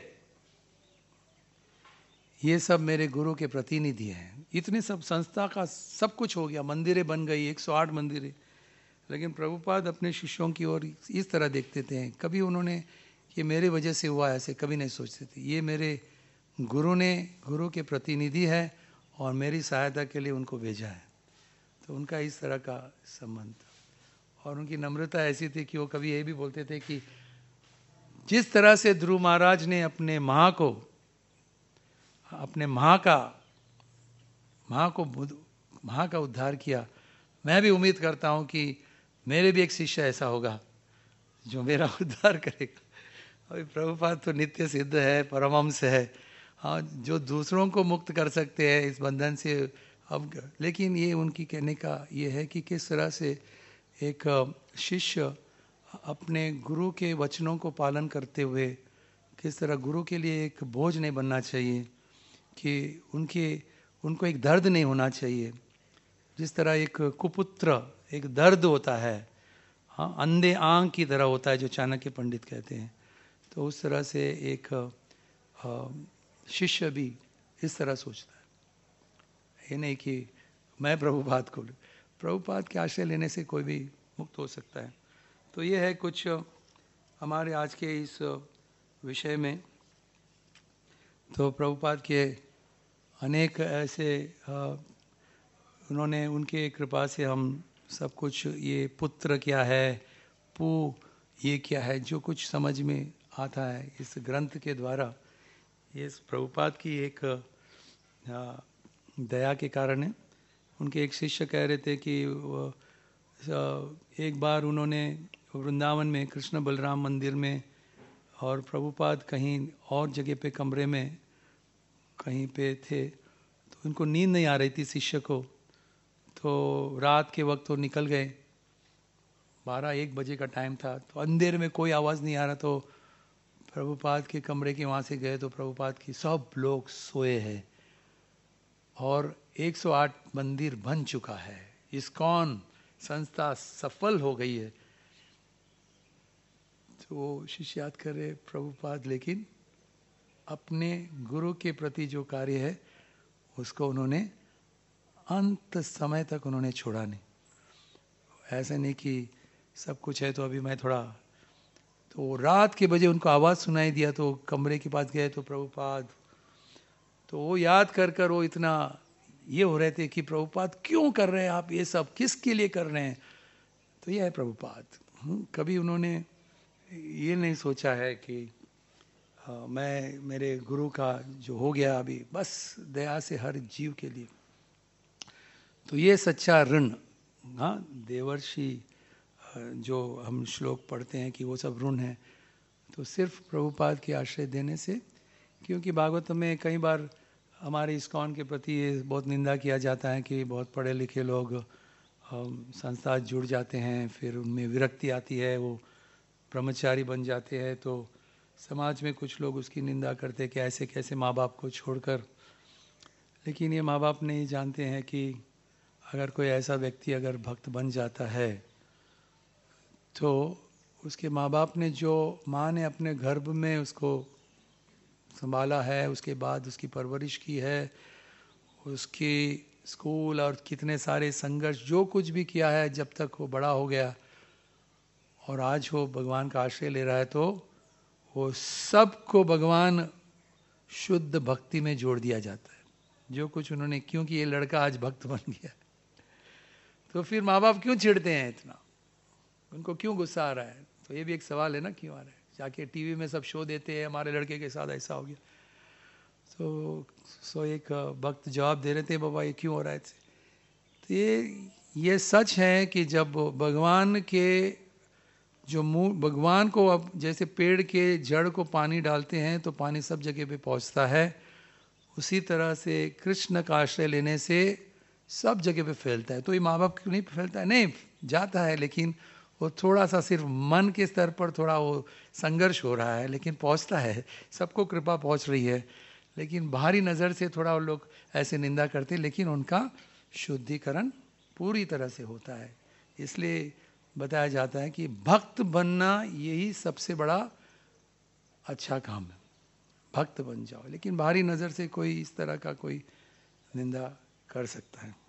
Speaker 1: ये सब मेरे गुरु के प्रतिनिधि हैं। इतने सब संस्था का सब कुछ हो गया, मंदिरें बन गई, एक सौ आठ मंदिरें, लेकिन प्रभुपाद अपने शिष्यों की ओर इस तरह देखते थे। कभी उन्होंने ये मेरे वजह से हुआ ऐसे कभी नहीं सोचते थे। ये मेरे गुरु ने, गुरु के प्रतिनिधि है और मेरी सहायता के लिए उनको भेजा है। तो उनका इस तरह का संबंध था। और उनकी नम्रता ऐसी थी कि वो कभी ये भी बोलते थे कि जिस तरह से ध्रुव महाराज ने अपने माँ को, अपने माँ का माँ को माँ का उद्धार किया, मैं भी उम्मीद करता हूँ कि मेरे भी एक शिष्य ऐसा होगा जो मेरा उद्धार करेगा। अभी प्रभुपाद तो नित्य सिद्ध है, परमहंस है, हाँ, जो दूसरों को मुक्त कर सकते हैं इस बंधन से। अब लेकिन ये उनकी कहने का ये है कि किस तरह से एक शिष्य अपने गुरु के वचनों को पालन करते हुए किस तरह गुरु के लिए एक बोझ नहीं बनना चाहिए, कि उनके उनको एक दर्द नहीं होना चाहिए। जिस तरह एक कुपुत्र एक दर्द होता है, हाँ, अंधे आंख की तरह होता है जो चाणक्य पंडित कहते हैं, तो उस तरह से एक शिष्य भी इस तरह सोचता है। ये नहीं कि मैं प्रभुपाद को, प्रभुपाद के आश्रय लेने से कोई भी मुक्त हो सकता है। तो ये है कुछ हमारे आज के इस विषय में। तो प्रभुपाद के अनेक ऐसे उन्होंने, उनके कृपा से हम सब कुछ, ये पुत्र क्या है, पू ये क्या है, जो कुछ समझ में आता है इस ग्रंथ के द्वारा, ये प्रभुपाद की एक दया के कारण है। उनके एक शिष्य कह रहे थे कि एक बार उन्होंने वृंदावन में कृष्ण बलराम मंदिर में और प्रभुपाद कहीं और जगह पे कमरे में कहीं पे थे, तो उनको नींद नहीं आ रही थी शिष्य को। तो रात के वक्त वो निकल गए, बारह एक बजे का टाइम था, तो अंधेरे में कोई आवाज़ नहीं आ रहा, तो प्रभुपाद के कमरे के वहाँ से गए तो प्रभुपाद की सब लोग सोए हैं और एक सौ आठ मंदिर बन चुका है, इस्कॉन संस्था सफल हो गई है। तो वो शिष्य याद कर रहे प्रभुपाद, लेकिन अपने गुरु के प्रति जो कार्य है उसको उन्होंने अंत समय तक उन्होंने छोड़ा नहीं। ऐसा नहीं कि सब कुछ है तो अभी मैं थोड़ा, तो रात के बजे उनको आवाज़ सुनाई दिया तो कमरे के पास गए तो प्रभुपाद, तो वो याद कर कर वो इतना ये हो रहे थे कि प्रभुपाद क्यों कर रहे हैं आप ये सब, किसके लिए कर रहे हैं। तो ये है प्रभुपाद। कभी उन्होंने ये नहीं सोचा है कि आ, मैं मेरे गुरु का जो हो गया अभी बस दया से हर जीव के लिए। तो ये सच्चा ऋण, हाँ, देवर्षि जो हम श्लोक पढ़ते हैं कि वो सब ऋण है, तो सिर्फ प्रभुपाद की आश्रय देने से, क्योंकि भागवत में कई बार हमारे इस्कॉन के प्रति ये बहुत निंदा किया जाता है कि बहुत पढ़े लिखे लोग संस्था जुड़ जाते हैं, फिर उनमें विरक्ति आती है, वो ब्रह्मचारी बन जाते हैं, तो समाज में कुछ लोग उसकी निंदा करते हैं कि ऐसे कैसे माँ बाप को छोड़कर। लेकिन ये माँ बाप नहीं जानते हैं कि अगर कोई ऐसा व्यक्ति अगर भक्त बन जाता है तो उसके माँ बाप ने, जो माँ ने अपने गर्भ में उसको संभाला है, उसके बाद उसकी परवरिश की है, उसकी स्कूल और कितने सारे संघर्ष जो कुछ भी किया है जब तक वो बड़ा हो गया और आज वो भगवान का आश्रय ले रहा है, तो वो सबको भगवान शुद्ध भक्ति में जोड़ दिया जाता है जो कुछ उन्होंने, क्योंकि ये लड़का आज भक्त बन गया। तो फिर माँ बाप क्यों चिढ़ते हैं इतना, उनको क्यों गुस्सा आ रहा है? तो ये भी एक सवाल है ना, क्यों आ रहा है? जाके टीवी में सब शो देते हैं हमारे लड़के के साथ ऐसा हो गया, तो सो एक भक्त जवाब दे रहे थे, बाबा ये क्यों हो रहा है? तो ये ये सच है कि जब भगवान के जो मूल, भगवान को अब जैसे पेड़ के जड़ को पानी डालते हैं तो पानी सब जगह पे पहुंचता है, उसी तरह से कृष्ण का आश्रय लेने से सब जगह पे फैलता है। तो ये माँ बाप क्यों नहीं फैलता है? नहीं, जाता है, लेकिन वो थोड़ा सा सिर्फ मन के स्तर पर थोड़ा वो संघर्ष हो रहा है, लेकिन पहुंचता है, सबको कृपा पहुंच रही है। लेकिन बाहरी नज़र से थोड़ा वो लोग ऐसे निंदा करते हैं, लेकिन उनका शुद्धिकरण पूरी तरह से होता है। इसलिए बताया जाता है कि भक्त बनना यही सबसे बड़ा अच्छा काम है, भक्त बन जाओ। लेकिन बाहरी नज़र से कोई इस तरह का कोई निंदा कर सकता है।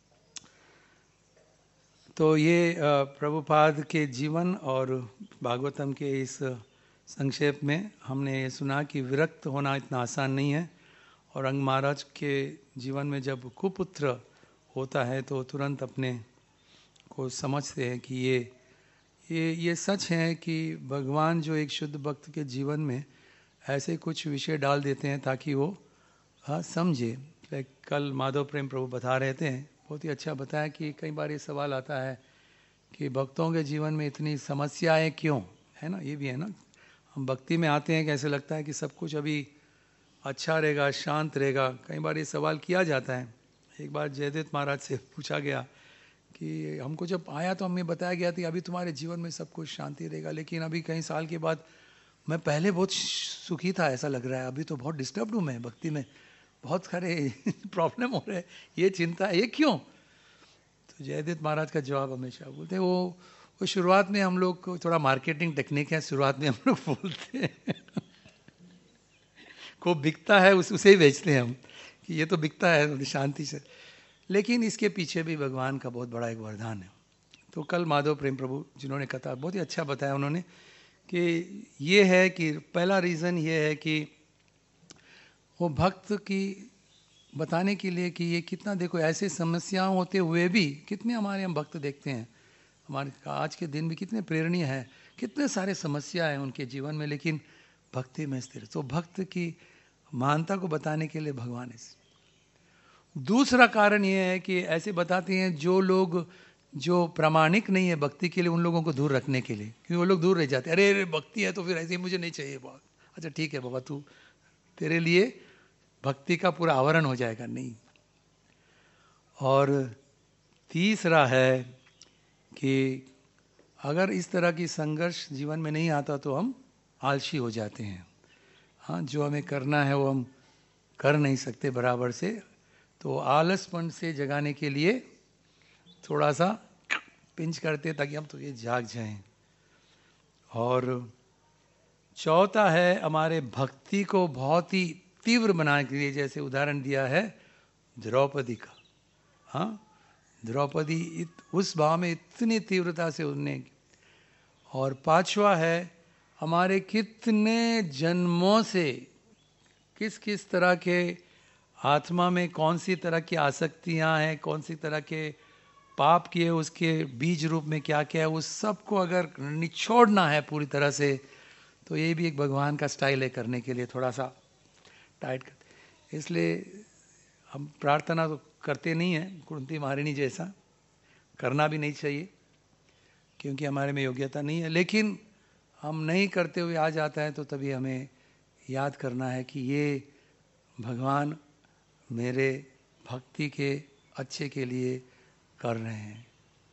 Speaker 1: तो ये प्रभुपाद के जीवन और भागवतम के इस संक्षेप में हमने सुना कि विरक्त होना इतना आसान नहीं है, और अंग महाराज के जीवन में जब कुपुत्र होता है तो तुरंत अपने को समझते हैं कि ये ये ये सच है कि भगवान जो एक शुद्ध भक्त के जीवन में ऐसे कुछ विषय डाल देते हैं ताकि वो हाँ समझे। कल माधव प्रेम प्रभु बता रहे थे, बहुत ही अच्छा बताया कि कई बार ये सवाल आता है कि भक्तों के जीवन में इतनी समस्याएं क्यों, है ना? ये भी है ना, हम भक्ति में आते हैं कैसे लगता है कि सब कुछ अभी अच्छा रहेगा, शांत रहेगा। कई बार ये सवाल किया जाता है। एक बार जयदेव महाराज से पूछा गया कि हमको जब आया तो हमें बताया गया था अभी तुम्हारे जीवन में सब कुछ शांति रहेगा, लेकिन अभी कई साल के बाद मैं पहले बहुत सुखी था ऐसा लग रहा है, अभी तो बहुत डिस्टर्ब हूँ मैं भक्ति में, बहुत सारे प्रॉब्लम हो रहे हैं, ये चिंता है, ये क्यों? तो जयदेव महाराज का जवाब हमेशा बोलते हैं, वो वो शुरुआत में हम लोग को थोड़ा मार्केटिंग टेक्निक है, शुरुआत में हम लोग बोलते हैं को बिकता है उस उसे ही बेचते हैं हम कि ये तो बिकता है शांति से, लेकिन इसके पीछे भी भगवान का बहुत बड़ा एक वरदान है। तो कल माधव प्रेम प्रभु जिन्होंने कथा बहुत ही अच्छा बताया उन्होंने कि ये है कि पहला रीज़न ये है कि वो भक्त की बताने के लिए कि ये कितना, देखो ऐसे समस्याएं होते हुए भी कितने हमारे हम भक्त देखते हैं, हमारे आज के दिन भी कितने प्रेरणीय है, कितने सारे समस्या है उनके जीवन में, लेकिन भक्ति में स्थिर। तो भक्त की महानता को बताने के लिए भगवान है। दूसरा कारण ये है कि ऐसे बताते हैं जो लोग जो प्रामाणिक नहीं है भक्ति के लिए, उन लोगों को दूर रखने के लिए, क्योंकि वो लोग दूर रह जाते हैं, अरे अरे भक्ति है तो फिर ऐसे ही मुझे नहीं चाहिए बात, अच्छा ठीक है बाबा तू, तेरे लिए भक्ति का पूरा आवरण हो जाएगा, नहीं। और तीसरा है कि अगर इस तरह की संघर्ष जीवन में नहीं आता तो हम आलसी हो जाते हैं। हाँ, जो हमें करना है वो हम कर नहीं सकते बराबर से, तो आलसपन से जगाने के लिए थोड़ा सा पिंच करते ताकि हम तो ये जाग जाएं। और चौथा है हमारे भक्ति को बहुत ही तीव्र बनाने के लिए, जैसे उदाहरण दिया है द्रौपदी का। हाँ, द्रौपदी उस भाव में इतनी तीव्रता से उन्हें। और पांचवा है हमारे कितने जन्मों से किस किस तरह के आत्मा में कौन सी तरह की आसक्तियां हैं, कौन सी तरह के पाप किए, उसके बीज रूप में क्या क्या है, उस सब को अगर निचोड़ना है पूरी तरह से, तो ये भी एक भगवान का स्टाइल है करने के लिए, थोड़ा सा टाइट करते। इसलिए हम प्रार्थना तो करते नहीं हैं कुंती महारानी जैसा, करना भी नहीं चाहिए क्योंकि हमारे में योग्यता नहीं है, लेकिन हम नहीं करते हुए आ जाता है तो तभी हमें याद करना है कि ये भगवान मेरे भक्ति के अच्छे के लिए कर रहे हैं।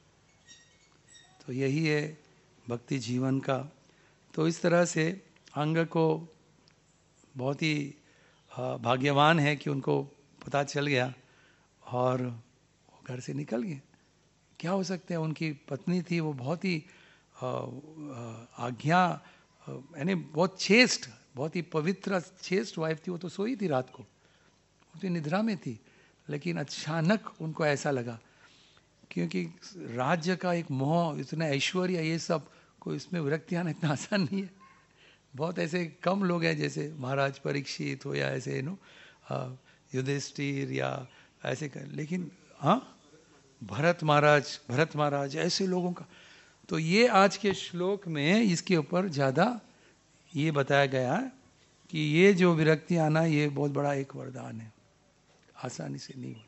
Speaker 1: तो यही है भक्ति जीवन का। तो इस तरह से अंग को बहुत ही भाग्यवान है कि उनको पता चल गया और वो घर से निकल गए। क्या हो सकता है, उनकी पत्नी थी, वो बहुत ही आज्ञा यानी बहुत चेस्ट, बहुत ही पवित्र चेस्ट वाइफ थी। वो तो सोई थी रात को, वो तो निद्रा में थी, लेकिन अचानक उनको ऐसा लगा, क्योंकि राज्य का एक मोह, इतना ऐश्वर्य, ये सब को इसमें विरक्ति आना इतना आसान नहीं है। बहुत ऐसे कम लोग हैं जैसे महाराज परीक्षित हो या ऐसे नो युधिष्ठिर या ऐसे कर, लेकिन हाँ भरत महाराज, भरत महाराज ऐसे लोगों का। तो ये आज के श्लोक में इसके ऊपर ज़्यादा ये बताया गया कि ये जो विरक्ति आना ये बहुत बड़ा एक वरदान है, आसानी से नहीं होता।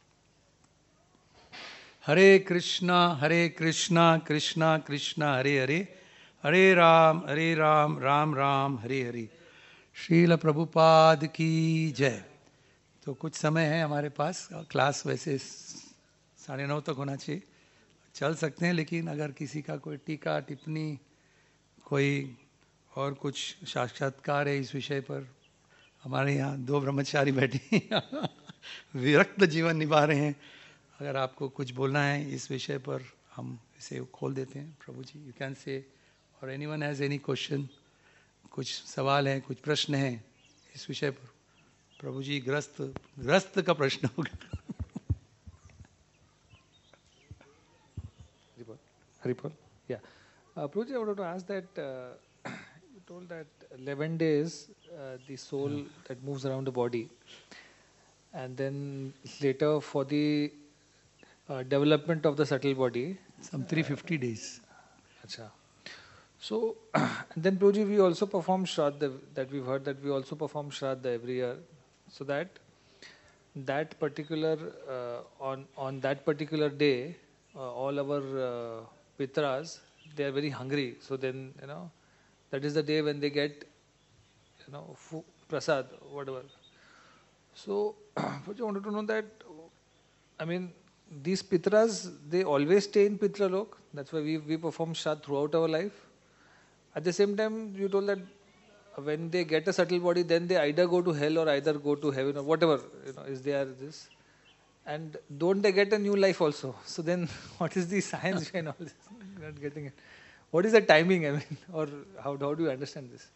Speaker 1: हरे कृष्णा हरे कृष्णा कृष्णा कृष्णा हरे हरे, हरे राम हरे राम राम राम हरे हरे। श्रील प्रभुपाद की जय। तो कुछ समय है हमारे पास, क्लास वैसे साढ़े नौ तक होना चाहिए, चल सकते हैं, लेकिन अगर किसी का कोई टीका टिप्पणी, कोई और कुछ साक्षात्कार है इस विषय पर। हमारे यहाँ दो ब्रह्मचारी बैठे विरक्त जीवन निभा रहे हैं, अगर आपको कुछ बोलना है इस विषय पर हम इसे खोल देते हैं। प्रभु जी यू कैन से, और एनीवन हैज एनी क्वेश्चन, कुछ सवाल है, कुछ प्रश्न है इस विषय पर। प्रभु जी ग्रस्त ग्रस्त का प्रश्न होगा।
Speaker 2: Haripal, yeah. Uh, Prabhuji, I wanted to ask that uh, you told that eleven days uh, the soul yeah. that moves around the body, and then later for the uh, development of the subtle body.
Speaker 1: Some three hundred fifty uh, days.
Speaker 2: Achha. So, and then Prabhuji, we also perform Shraddha, that we've heard that we also perform Shraddha every year, so that that particular, uh, on, on that particular day, uh, all our uh, Pitras, they are very hungry. So then, you know, that is the day when they get, you know, fu- prasad, whatever. So, I wanted to know that, I mean, these Pitras, they always stay in Pitra Lok. That's why we, we perform Shraddha throughout our life. At the same time, you told that when they get a subtle body, then they either go to hell or either go to heaven or whatever, you know, is there this. And don't they get a new life also? So then, what is the science behind all this? Not getting it. What is the timing? I mean, or how how do you understand this?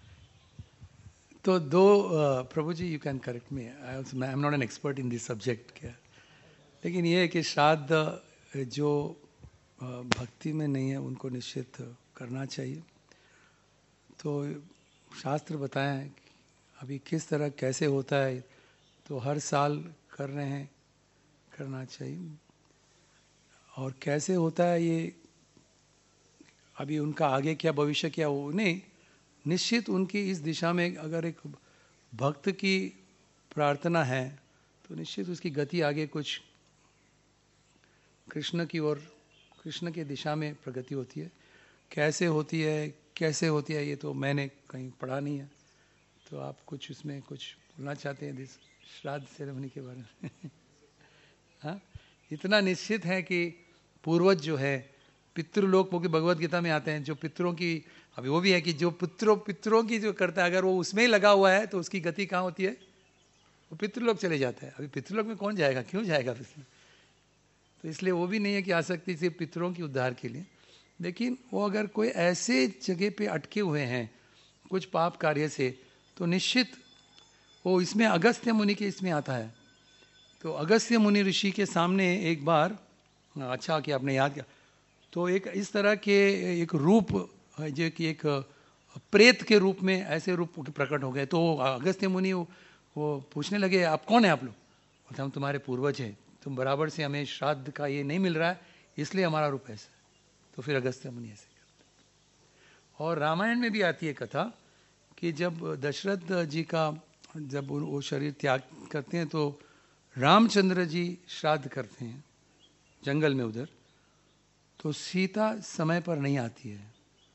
Speaker 1: तो दो Prabhu ji, you can correct me, I am not an expert in this subject क्या, लेकिन ये है कि श्राद्ध जो भक्ति में नहीं है उनको निश्चित करना चाहिए। तो शास्त्र बताएं अभी किस तरह कैसे होता है, तो हर साल कर रहे हैं, करना चाहिए। और कैसे होता है ये अभी उनका आगे क्या भविष्य क्या हो नहीं, निश्चित उनकी इस दिशा में अगर एक भक्त की प्रार्थना है तो निश्चित उसकी गति आगे कुछ कृष्ण की ओर, कृष्ण के दिशा में प्रगति होती है। कैसे होती है, कैसे होती है, ये तो मैंने कहीं पढ़ा नहीं है। तो आप कुछ उसमें कुछ बोलना चाहते हैं दिस श्राद्ध सेरेमनी के बारे में? हाँ, इतना निश्चित है कि पूर्वज जो है पितृलोक, वो की भगवत गीता में आते हैं, जो पितरों की, अभी वो भी है कि जो पितरों पितरों की जो करता है, अगर वो उसमें ही लगा हुआ है तो उसकी गति कहाँ होती है? वो पितृलोक चले जाता है। अभी पितृलोक में कौन जाएगा, क्यों जाएगा? तो इसलिए वो भी नहीं है कि आसक्ति सिर्फ पितरों की उद्धार के लिए, लेकिन वो अगर कोई ऐसे जगह पे अटके हुए हैं कुछ पाप कार्य से, तो निश्चित वो इसमें अगस्त्य मुनि के इसमें आता है। तो अगस्त्य मुनि ऋषि के सामने एक बार, अच्छा कि आपने याद किया, तो एक इस तरह के एक रूप जो कि एक प्रेत के रूप में ऐसे रूप प्रकट हो गए। तो अगस्त्य मुनि वो पूछने लगे, आप कौन है आप लोग? बोलते हम तुम्हारे पूर्वज हैं, तुम बराबर से हमें श्राद्ध का ये नहीं मिल रहा है, इसलिए हमारा रूप ऐसा। तो फिर अगस्त्य मुनि ऐसे करते। और रामायण में भी आती है कथा कि जब दशरथ जी का जब वो शरीर त्याग करते हैं तो रामचंद्र जी श्राद्ध करते हैं जंगल में उधर, तो सीता समय पर नहीं आती है।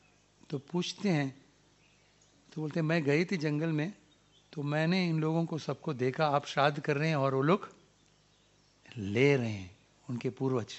Speaker 1: तो पूछते हैं, तो बोलते हैं मैं गई थी जंगल में, तो मैंने इन लोगों को सबको देखा, आप श्राद्ध कर रहे हैं और वो लोग ले रहे हैं, उनके पूर्वज।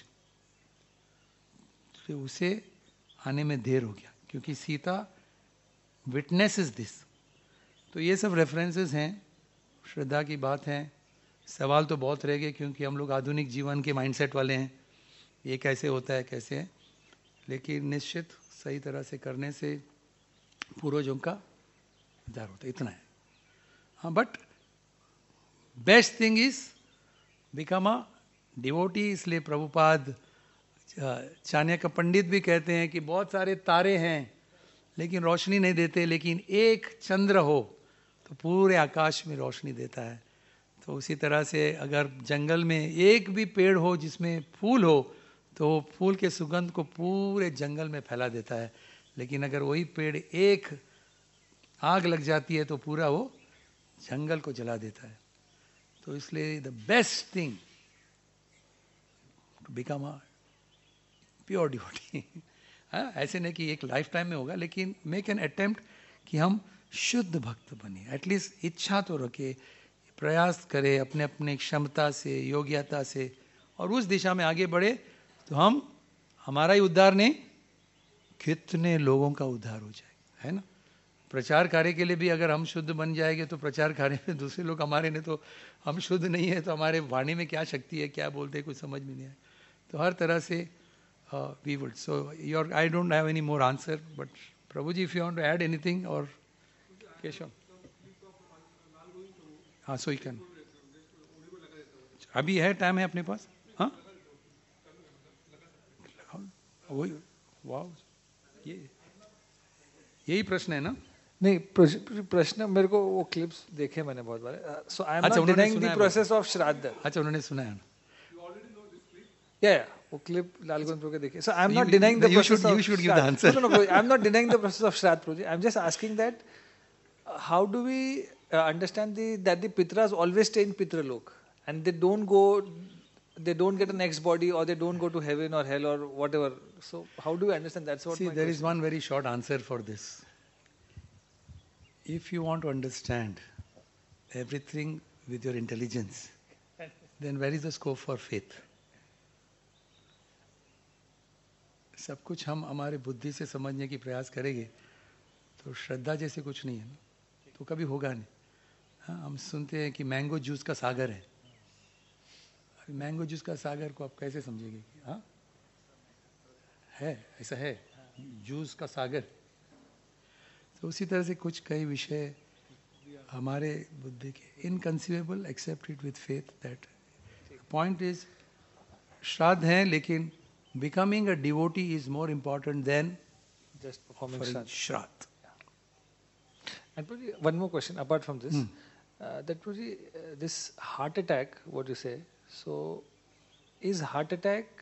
Speaker 1: तो उसे आने में देर हो गया, क्योंकि सीता विटनेसेस दिस। तो ये सब रेफरेंसेस हैं, श्रद्धा की बात है। सवाल तो बहुत रह गए, क्योंकि हम लोग आधुनिक जीवन के माइंडसेट वाले हैं, ये कैसे होता है कैसे है, लेकिन निश्चित सही तरह से करने से पूर्वजों का उद्धार होता है, इतना है। हाँ, but best thing is become a devotee. इसलिए प्रभुपाद, चाणक्य पंडित भी कहते हैं कि बहुत सारे तारे हैं लेकिन रोशनी नहीं देते, लेकिन एक चंद्र हो तो पूरे आकाश में रोशनी देता है। तो उसी तरह से अगर जंगल में एक भी पेड़ हो जिसमें फूल हो, तो फूल के सुगंध को पूरे जंगल में फैला देता है। लेकिन अगर वही पेड़ एक आग लग जाती है तो पूरा वो जंगल को जला देता है। तो इसलिए the best thing to become a pure devotee. हाँ, ऐसे नहीं कि एक लाइफ टाइम में होगा, लेकिन मेक एन अटेम्प्ट कि हम शुद्ध भक्त बने। एटलीस्ट इच्छा तो रखे, प्रयास करे अपने अपने क्षमता से, योग्यता से, और उस दिशा में आगे बढ़े। तो हम, हमारा ही उद्धार नहीं, कितने लोगों का उद्धार हो जाएगा, है ना। प्रचार कार्य के लिए भी अगर हम शुद्ध बन जाएंगे तो प्रचार कार्य में दूसरे लोग हमारे ने, तो हम शुद्ध नहीं है तो हमारे वाणी में क्या शक्ति है, क्या बोलते हैं, कुछ समझ में नहीं आए। तो हर तरह से Uh, we would. So your, I don't have any more answer, but Prabhuji, if you want to add anything, or Keshav. हाँ, so you can. अभी है, टाइम है अपने पास। हाँ, वही, वाह, ये यही प्रश्न है ना।
Speaker 2: नहीं, प्रश्न मेरे को वो क्लिप्स देखे मैंने बहुत बार। सो आई एम
Speaker 1: अच्छा,
Speaker 2: नॉट
Speaker 1: उन्होंने
Speaker 2: डिनाइंग
Speaker 1: सुना
Speaker 2: द
Speaker 1: है
Speaker 2: प्रोसेस ऑफ श्राद्ध।
Speaker 1: अच्छा, उन्होंने सुना है ना।
Speaker 2: या या वो क्लिप लालगुंज प्रो के देखे। So I am not
Speaker 1: You-
Speaker 2: denying the
Speaker 1: you
Speaker 2: process
Speaker 1: should-
Speaker 2: of
Speaker 1: you should give the answer.
Speaker 2: No, no, no, I am not denying the process of Shraddh, Prabhuji. I am just asking that uh, how do we uh, understand the that the Pitras always stay in Pitralok and they don't go, they don't get a next body, or they don't go to heaven or hell or whatever. So how do we understand? That's what
Speaker 1: See,
Speaker 2: my
Speaker 1: there
Speaker 2: question
Speaker 1: is one very short answer for this. If you want to understand everything with your intelligence, then where is the scope for faith? सब कुछ हम हमारे बुद्धि से समझने की प्रयास करेंगे तो श्रद्धा जैसे कुछ नहीं है ना, तो कभी होगा नहीं। हाँ, हम सुनते हैं कि मैंगो जूस का सागर है। अभी मैंगो जूस का सागर को आप कैसे समझेंगे? हाँ, है, ऐसा है, जूस का सागर। तो उसी तरह से कुछ कई विषय हमारे बुद्धि के inconceivable, except it with faith. That point is, shraddha है, लेकिन becoming a devotee is more important than
Speaker 2: just performing
Speaker 1: offering
Speaker 2: Shraddh.
Speaker 1: shraddh.
Speaker 2: And Prabhuji, one more question apart from this.
Speaker 1: Hmm.
Speaker 2: Uh, that Prabhuji, uh, this heart attack, what you say, so is heart attack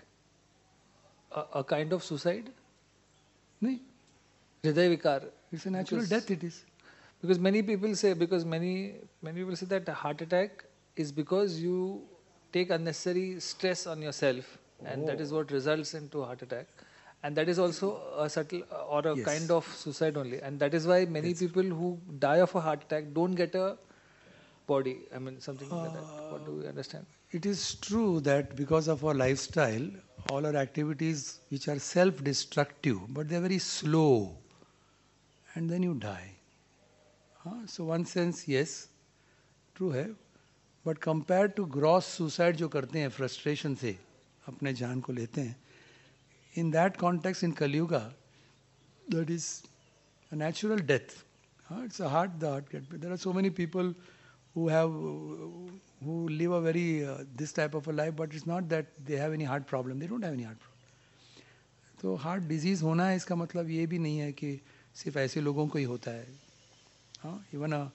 Speaker 2: a, a kind of suicide?
Speaker 1: नहीं,
Speaker 2: Hriday vikar.
Speaker 1: it's a natural
Speaker 2: Because-
Speaker 1: death. It is.
Speaker 2: Because many people say, because many many people say that heart attack is because you take unnecessary stress on yourself, and that is what results into heart attack, and that is also a subtle or a
Speaker 1: Yes.
Speaker 2: kind of suicide only, and that is why many
Speaker 1: Yes.
Speaker 2: people who die of a heart attack don't get a body. I mean something like that. What do we understand?
Speaker 1: It is true that because of our lifestyle, all our activities which are self-destructive, but they are very slow, and then you die. Huh? So one sense, yes, true है, but compared to gross suicide जो करते हैं frustration से अपने जान को लेते हैं, in that context in Kali Yuga, that is a natural death. Huh? It's a heart, the heart get. There are so many people who have who live a very uh, this type of a life, but it's not that they have any heart problem. They don't have any heart problem. तो heart disease होना है इसका मतलब ये भी नहीं है कि सिर्फ ऐसे लोगों को ही होता है. हाँ, even a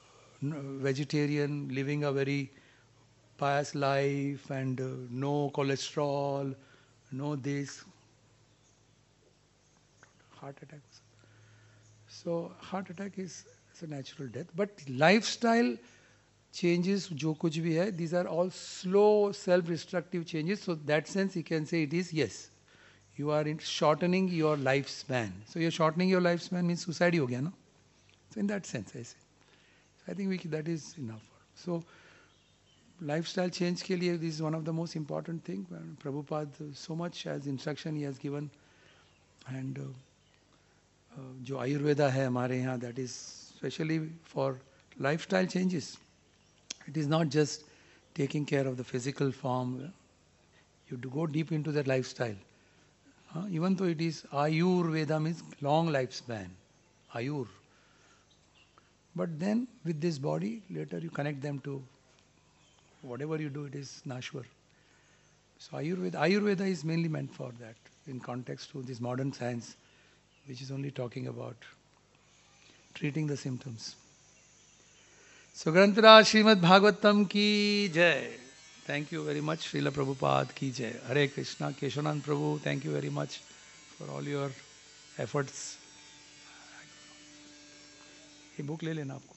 Speaker 1: vegetarian living a very pious life and uh, no cholesterol, no this, heart attack. So heart attack is, is a natural death, but lifestyle changes जो कुछ भी है, these are all slow self-destructive changes. So that sense you can say it is, yes, you are in shortening your lifespan. So you're shortening your lifespan means suicide hi ho gaya, no? So in that sense, I say. So I think we, that is enough. So lifestyle change ke liye, this is one of the most important thing. Prabhupada, so much as instruction he has given, and uh, uh, jo Ayurveda hai hamare yahan, that is especially for lifestyle changes. It is not just taking care of the physical form. You have to go deep into that lifestyle. Uh, even though it is Ayurveda means long lifespan, Ayur. But then with this body, later you connect them to whatever you do, it is Nashwar. So Ayurveda, Ayurveda is mainly meant for that, in context to this modern science, which is only talking about treating the symptoms. So Granthara Srimad Bhagavatam ki jai. Thank you very much, Srila Prabhupada ki jai. Hare Krishna, Keshavanand Prabhu, thank you very much for all your efforts. ये book ले लेना आपको.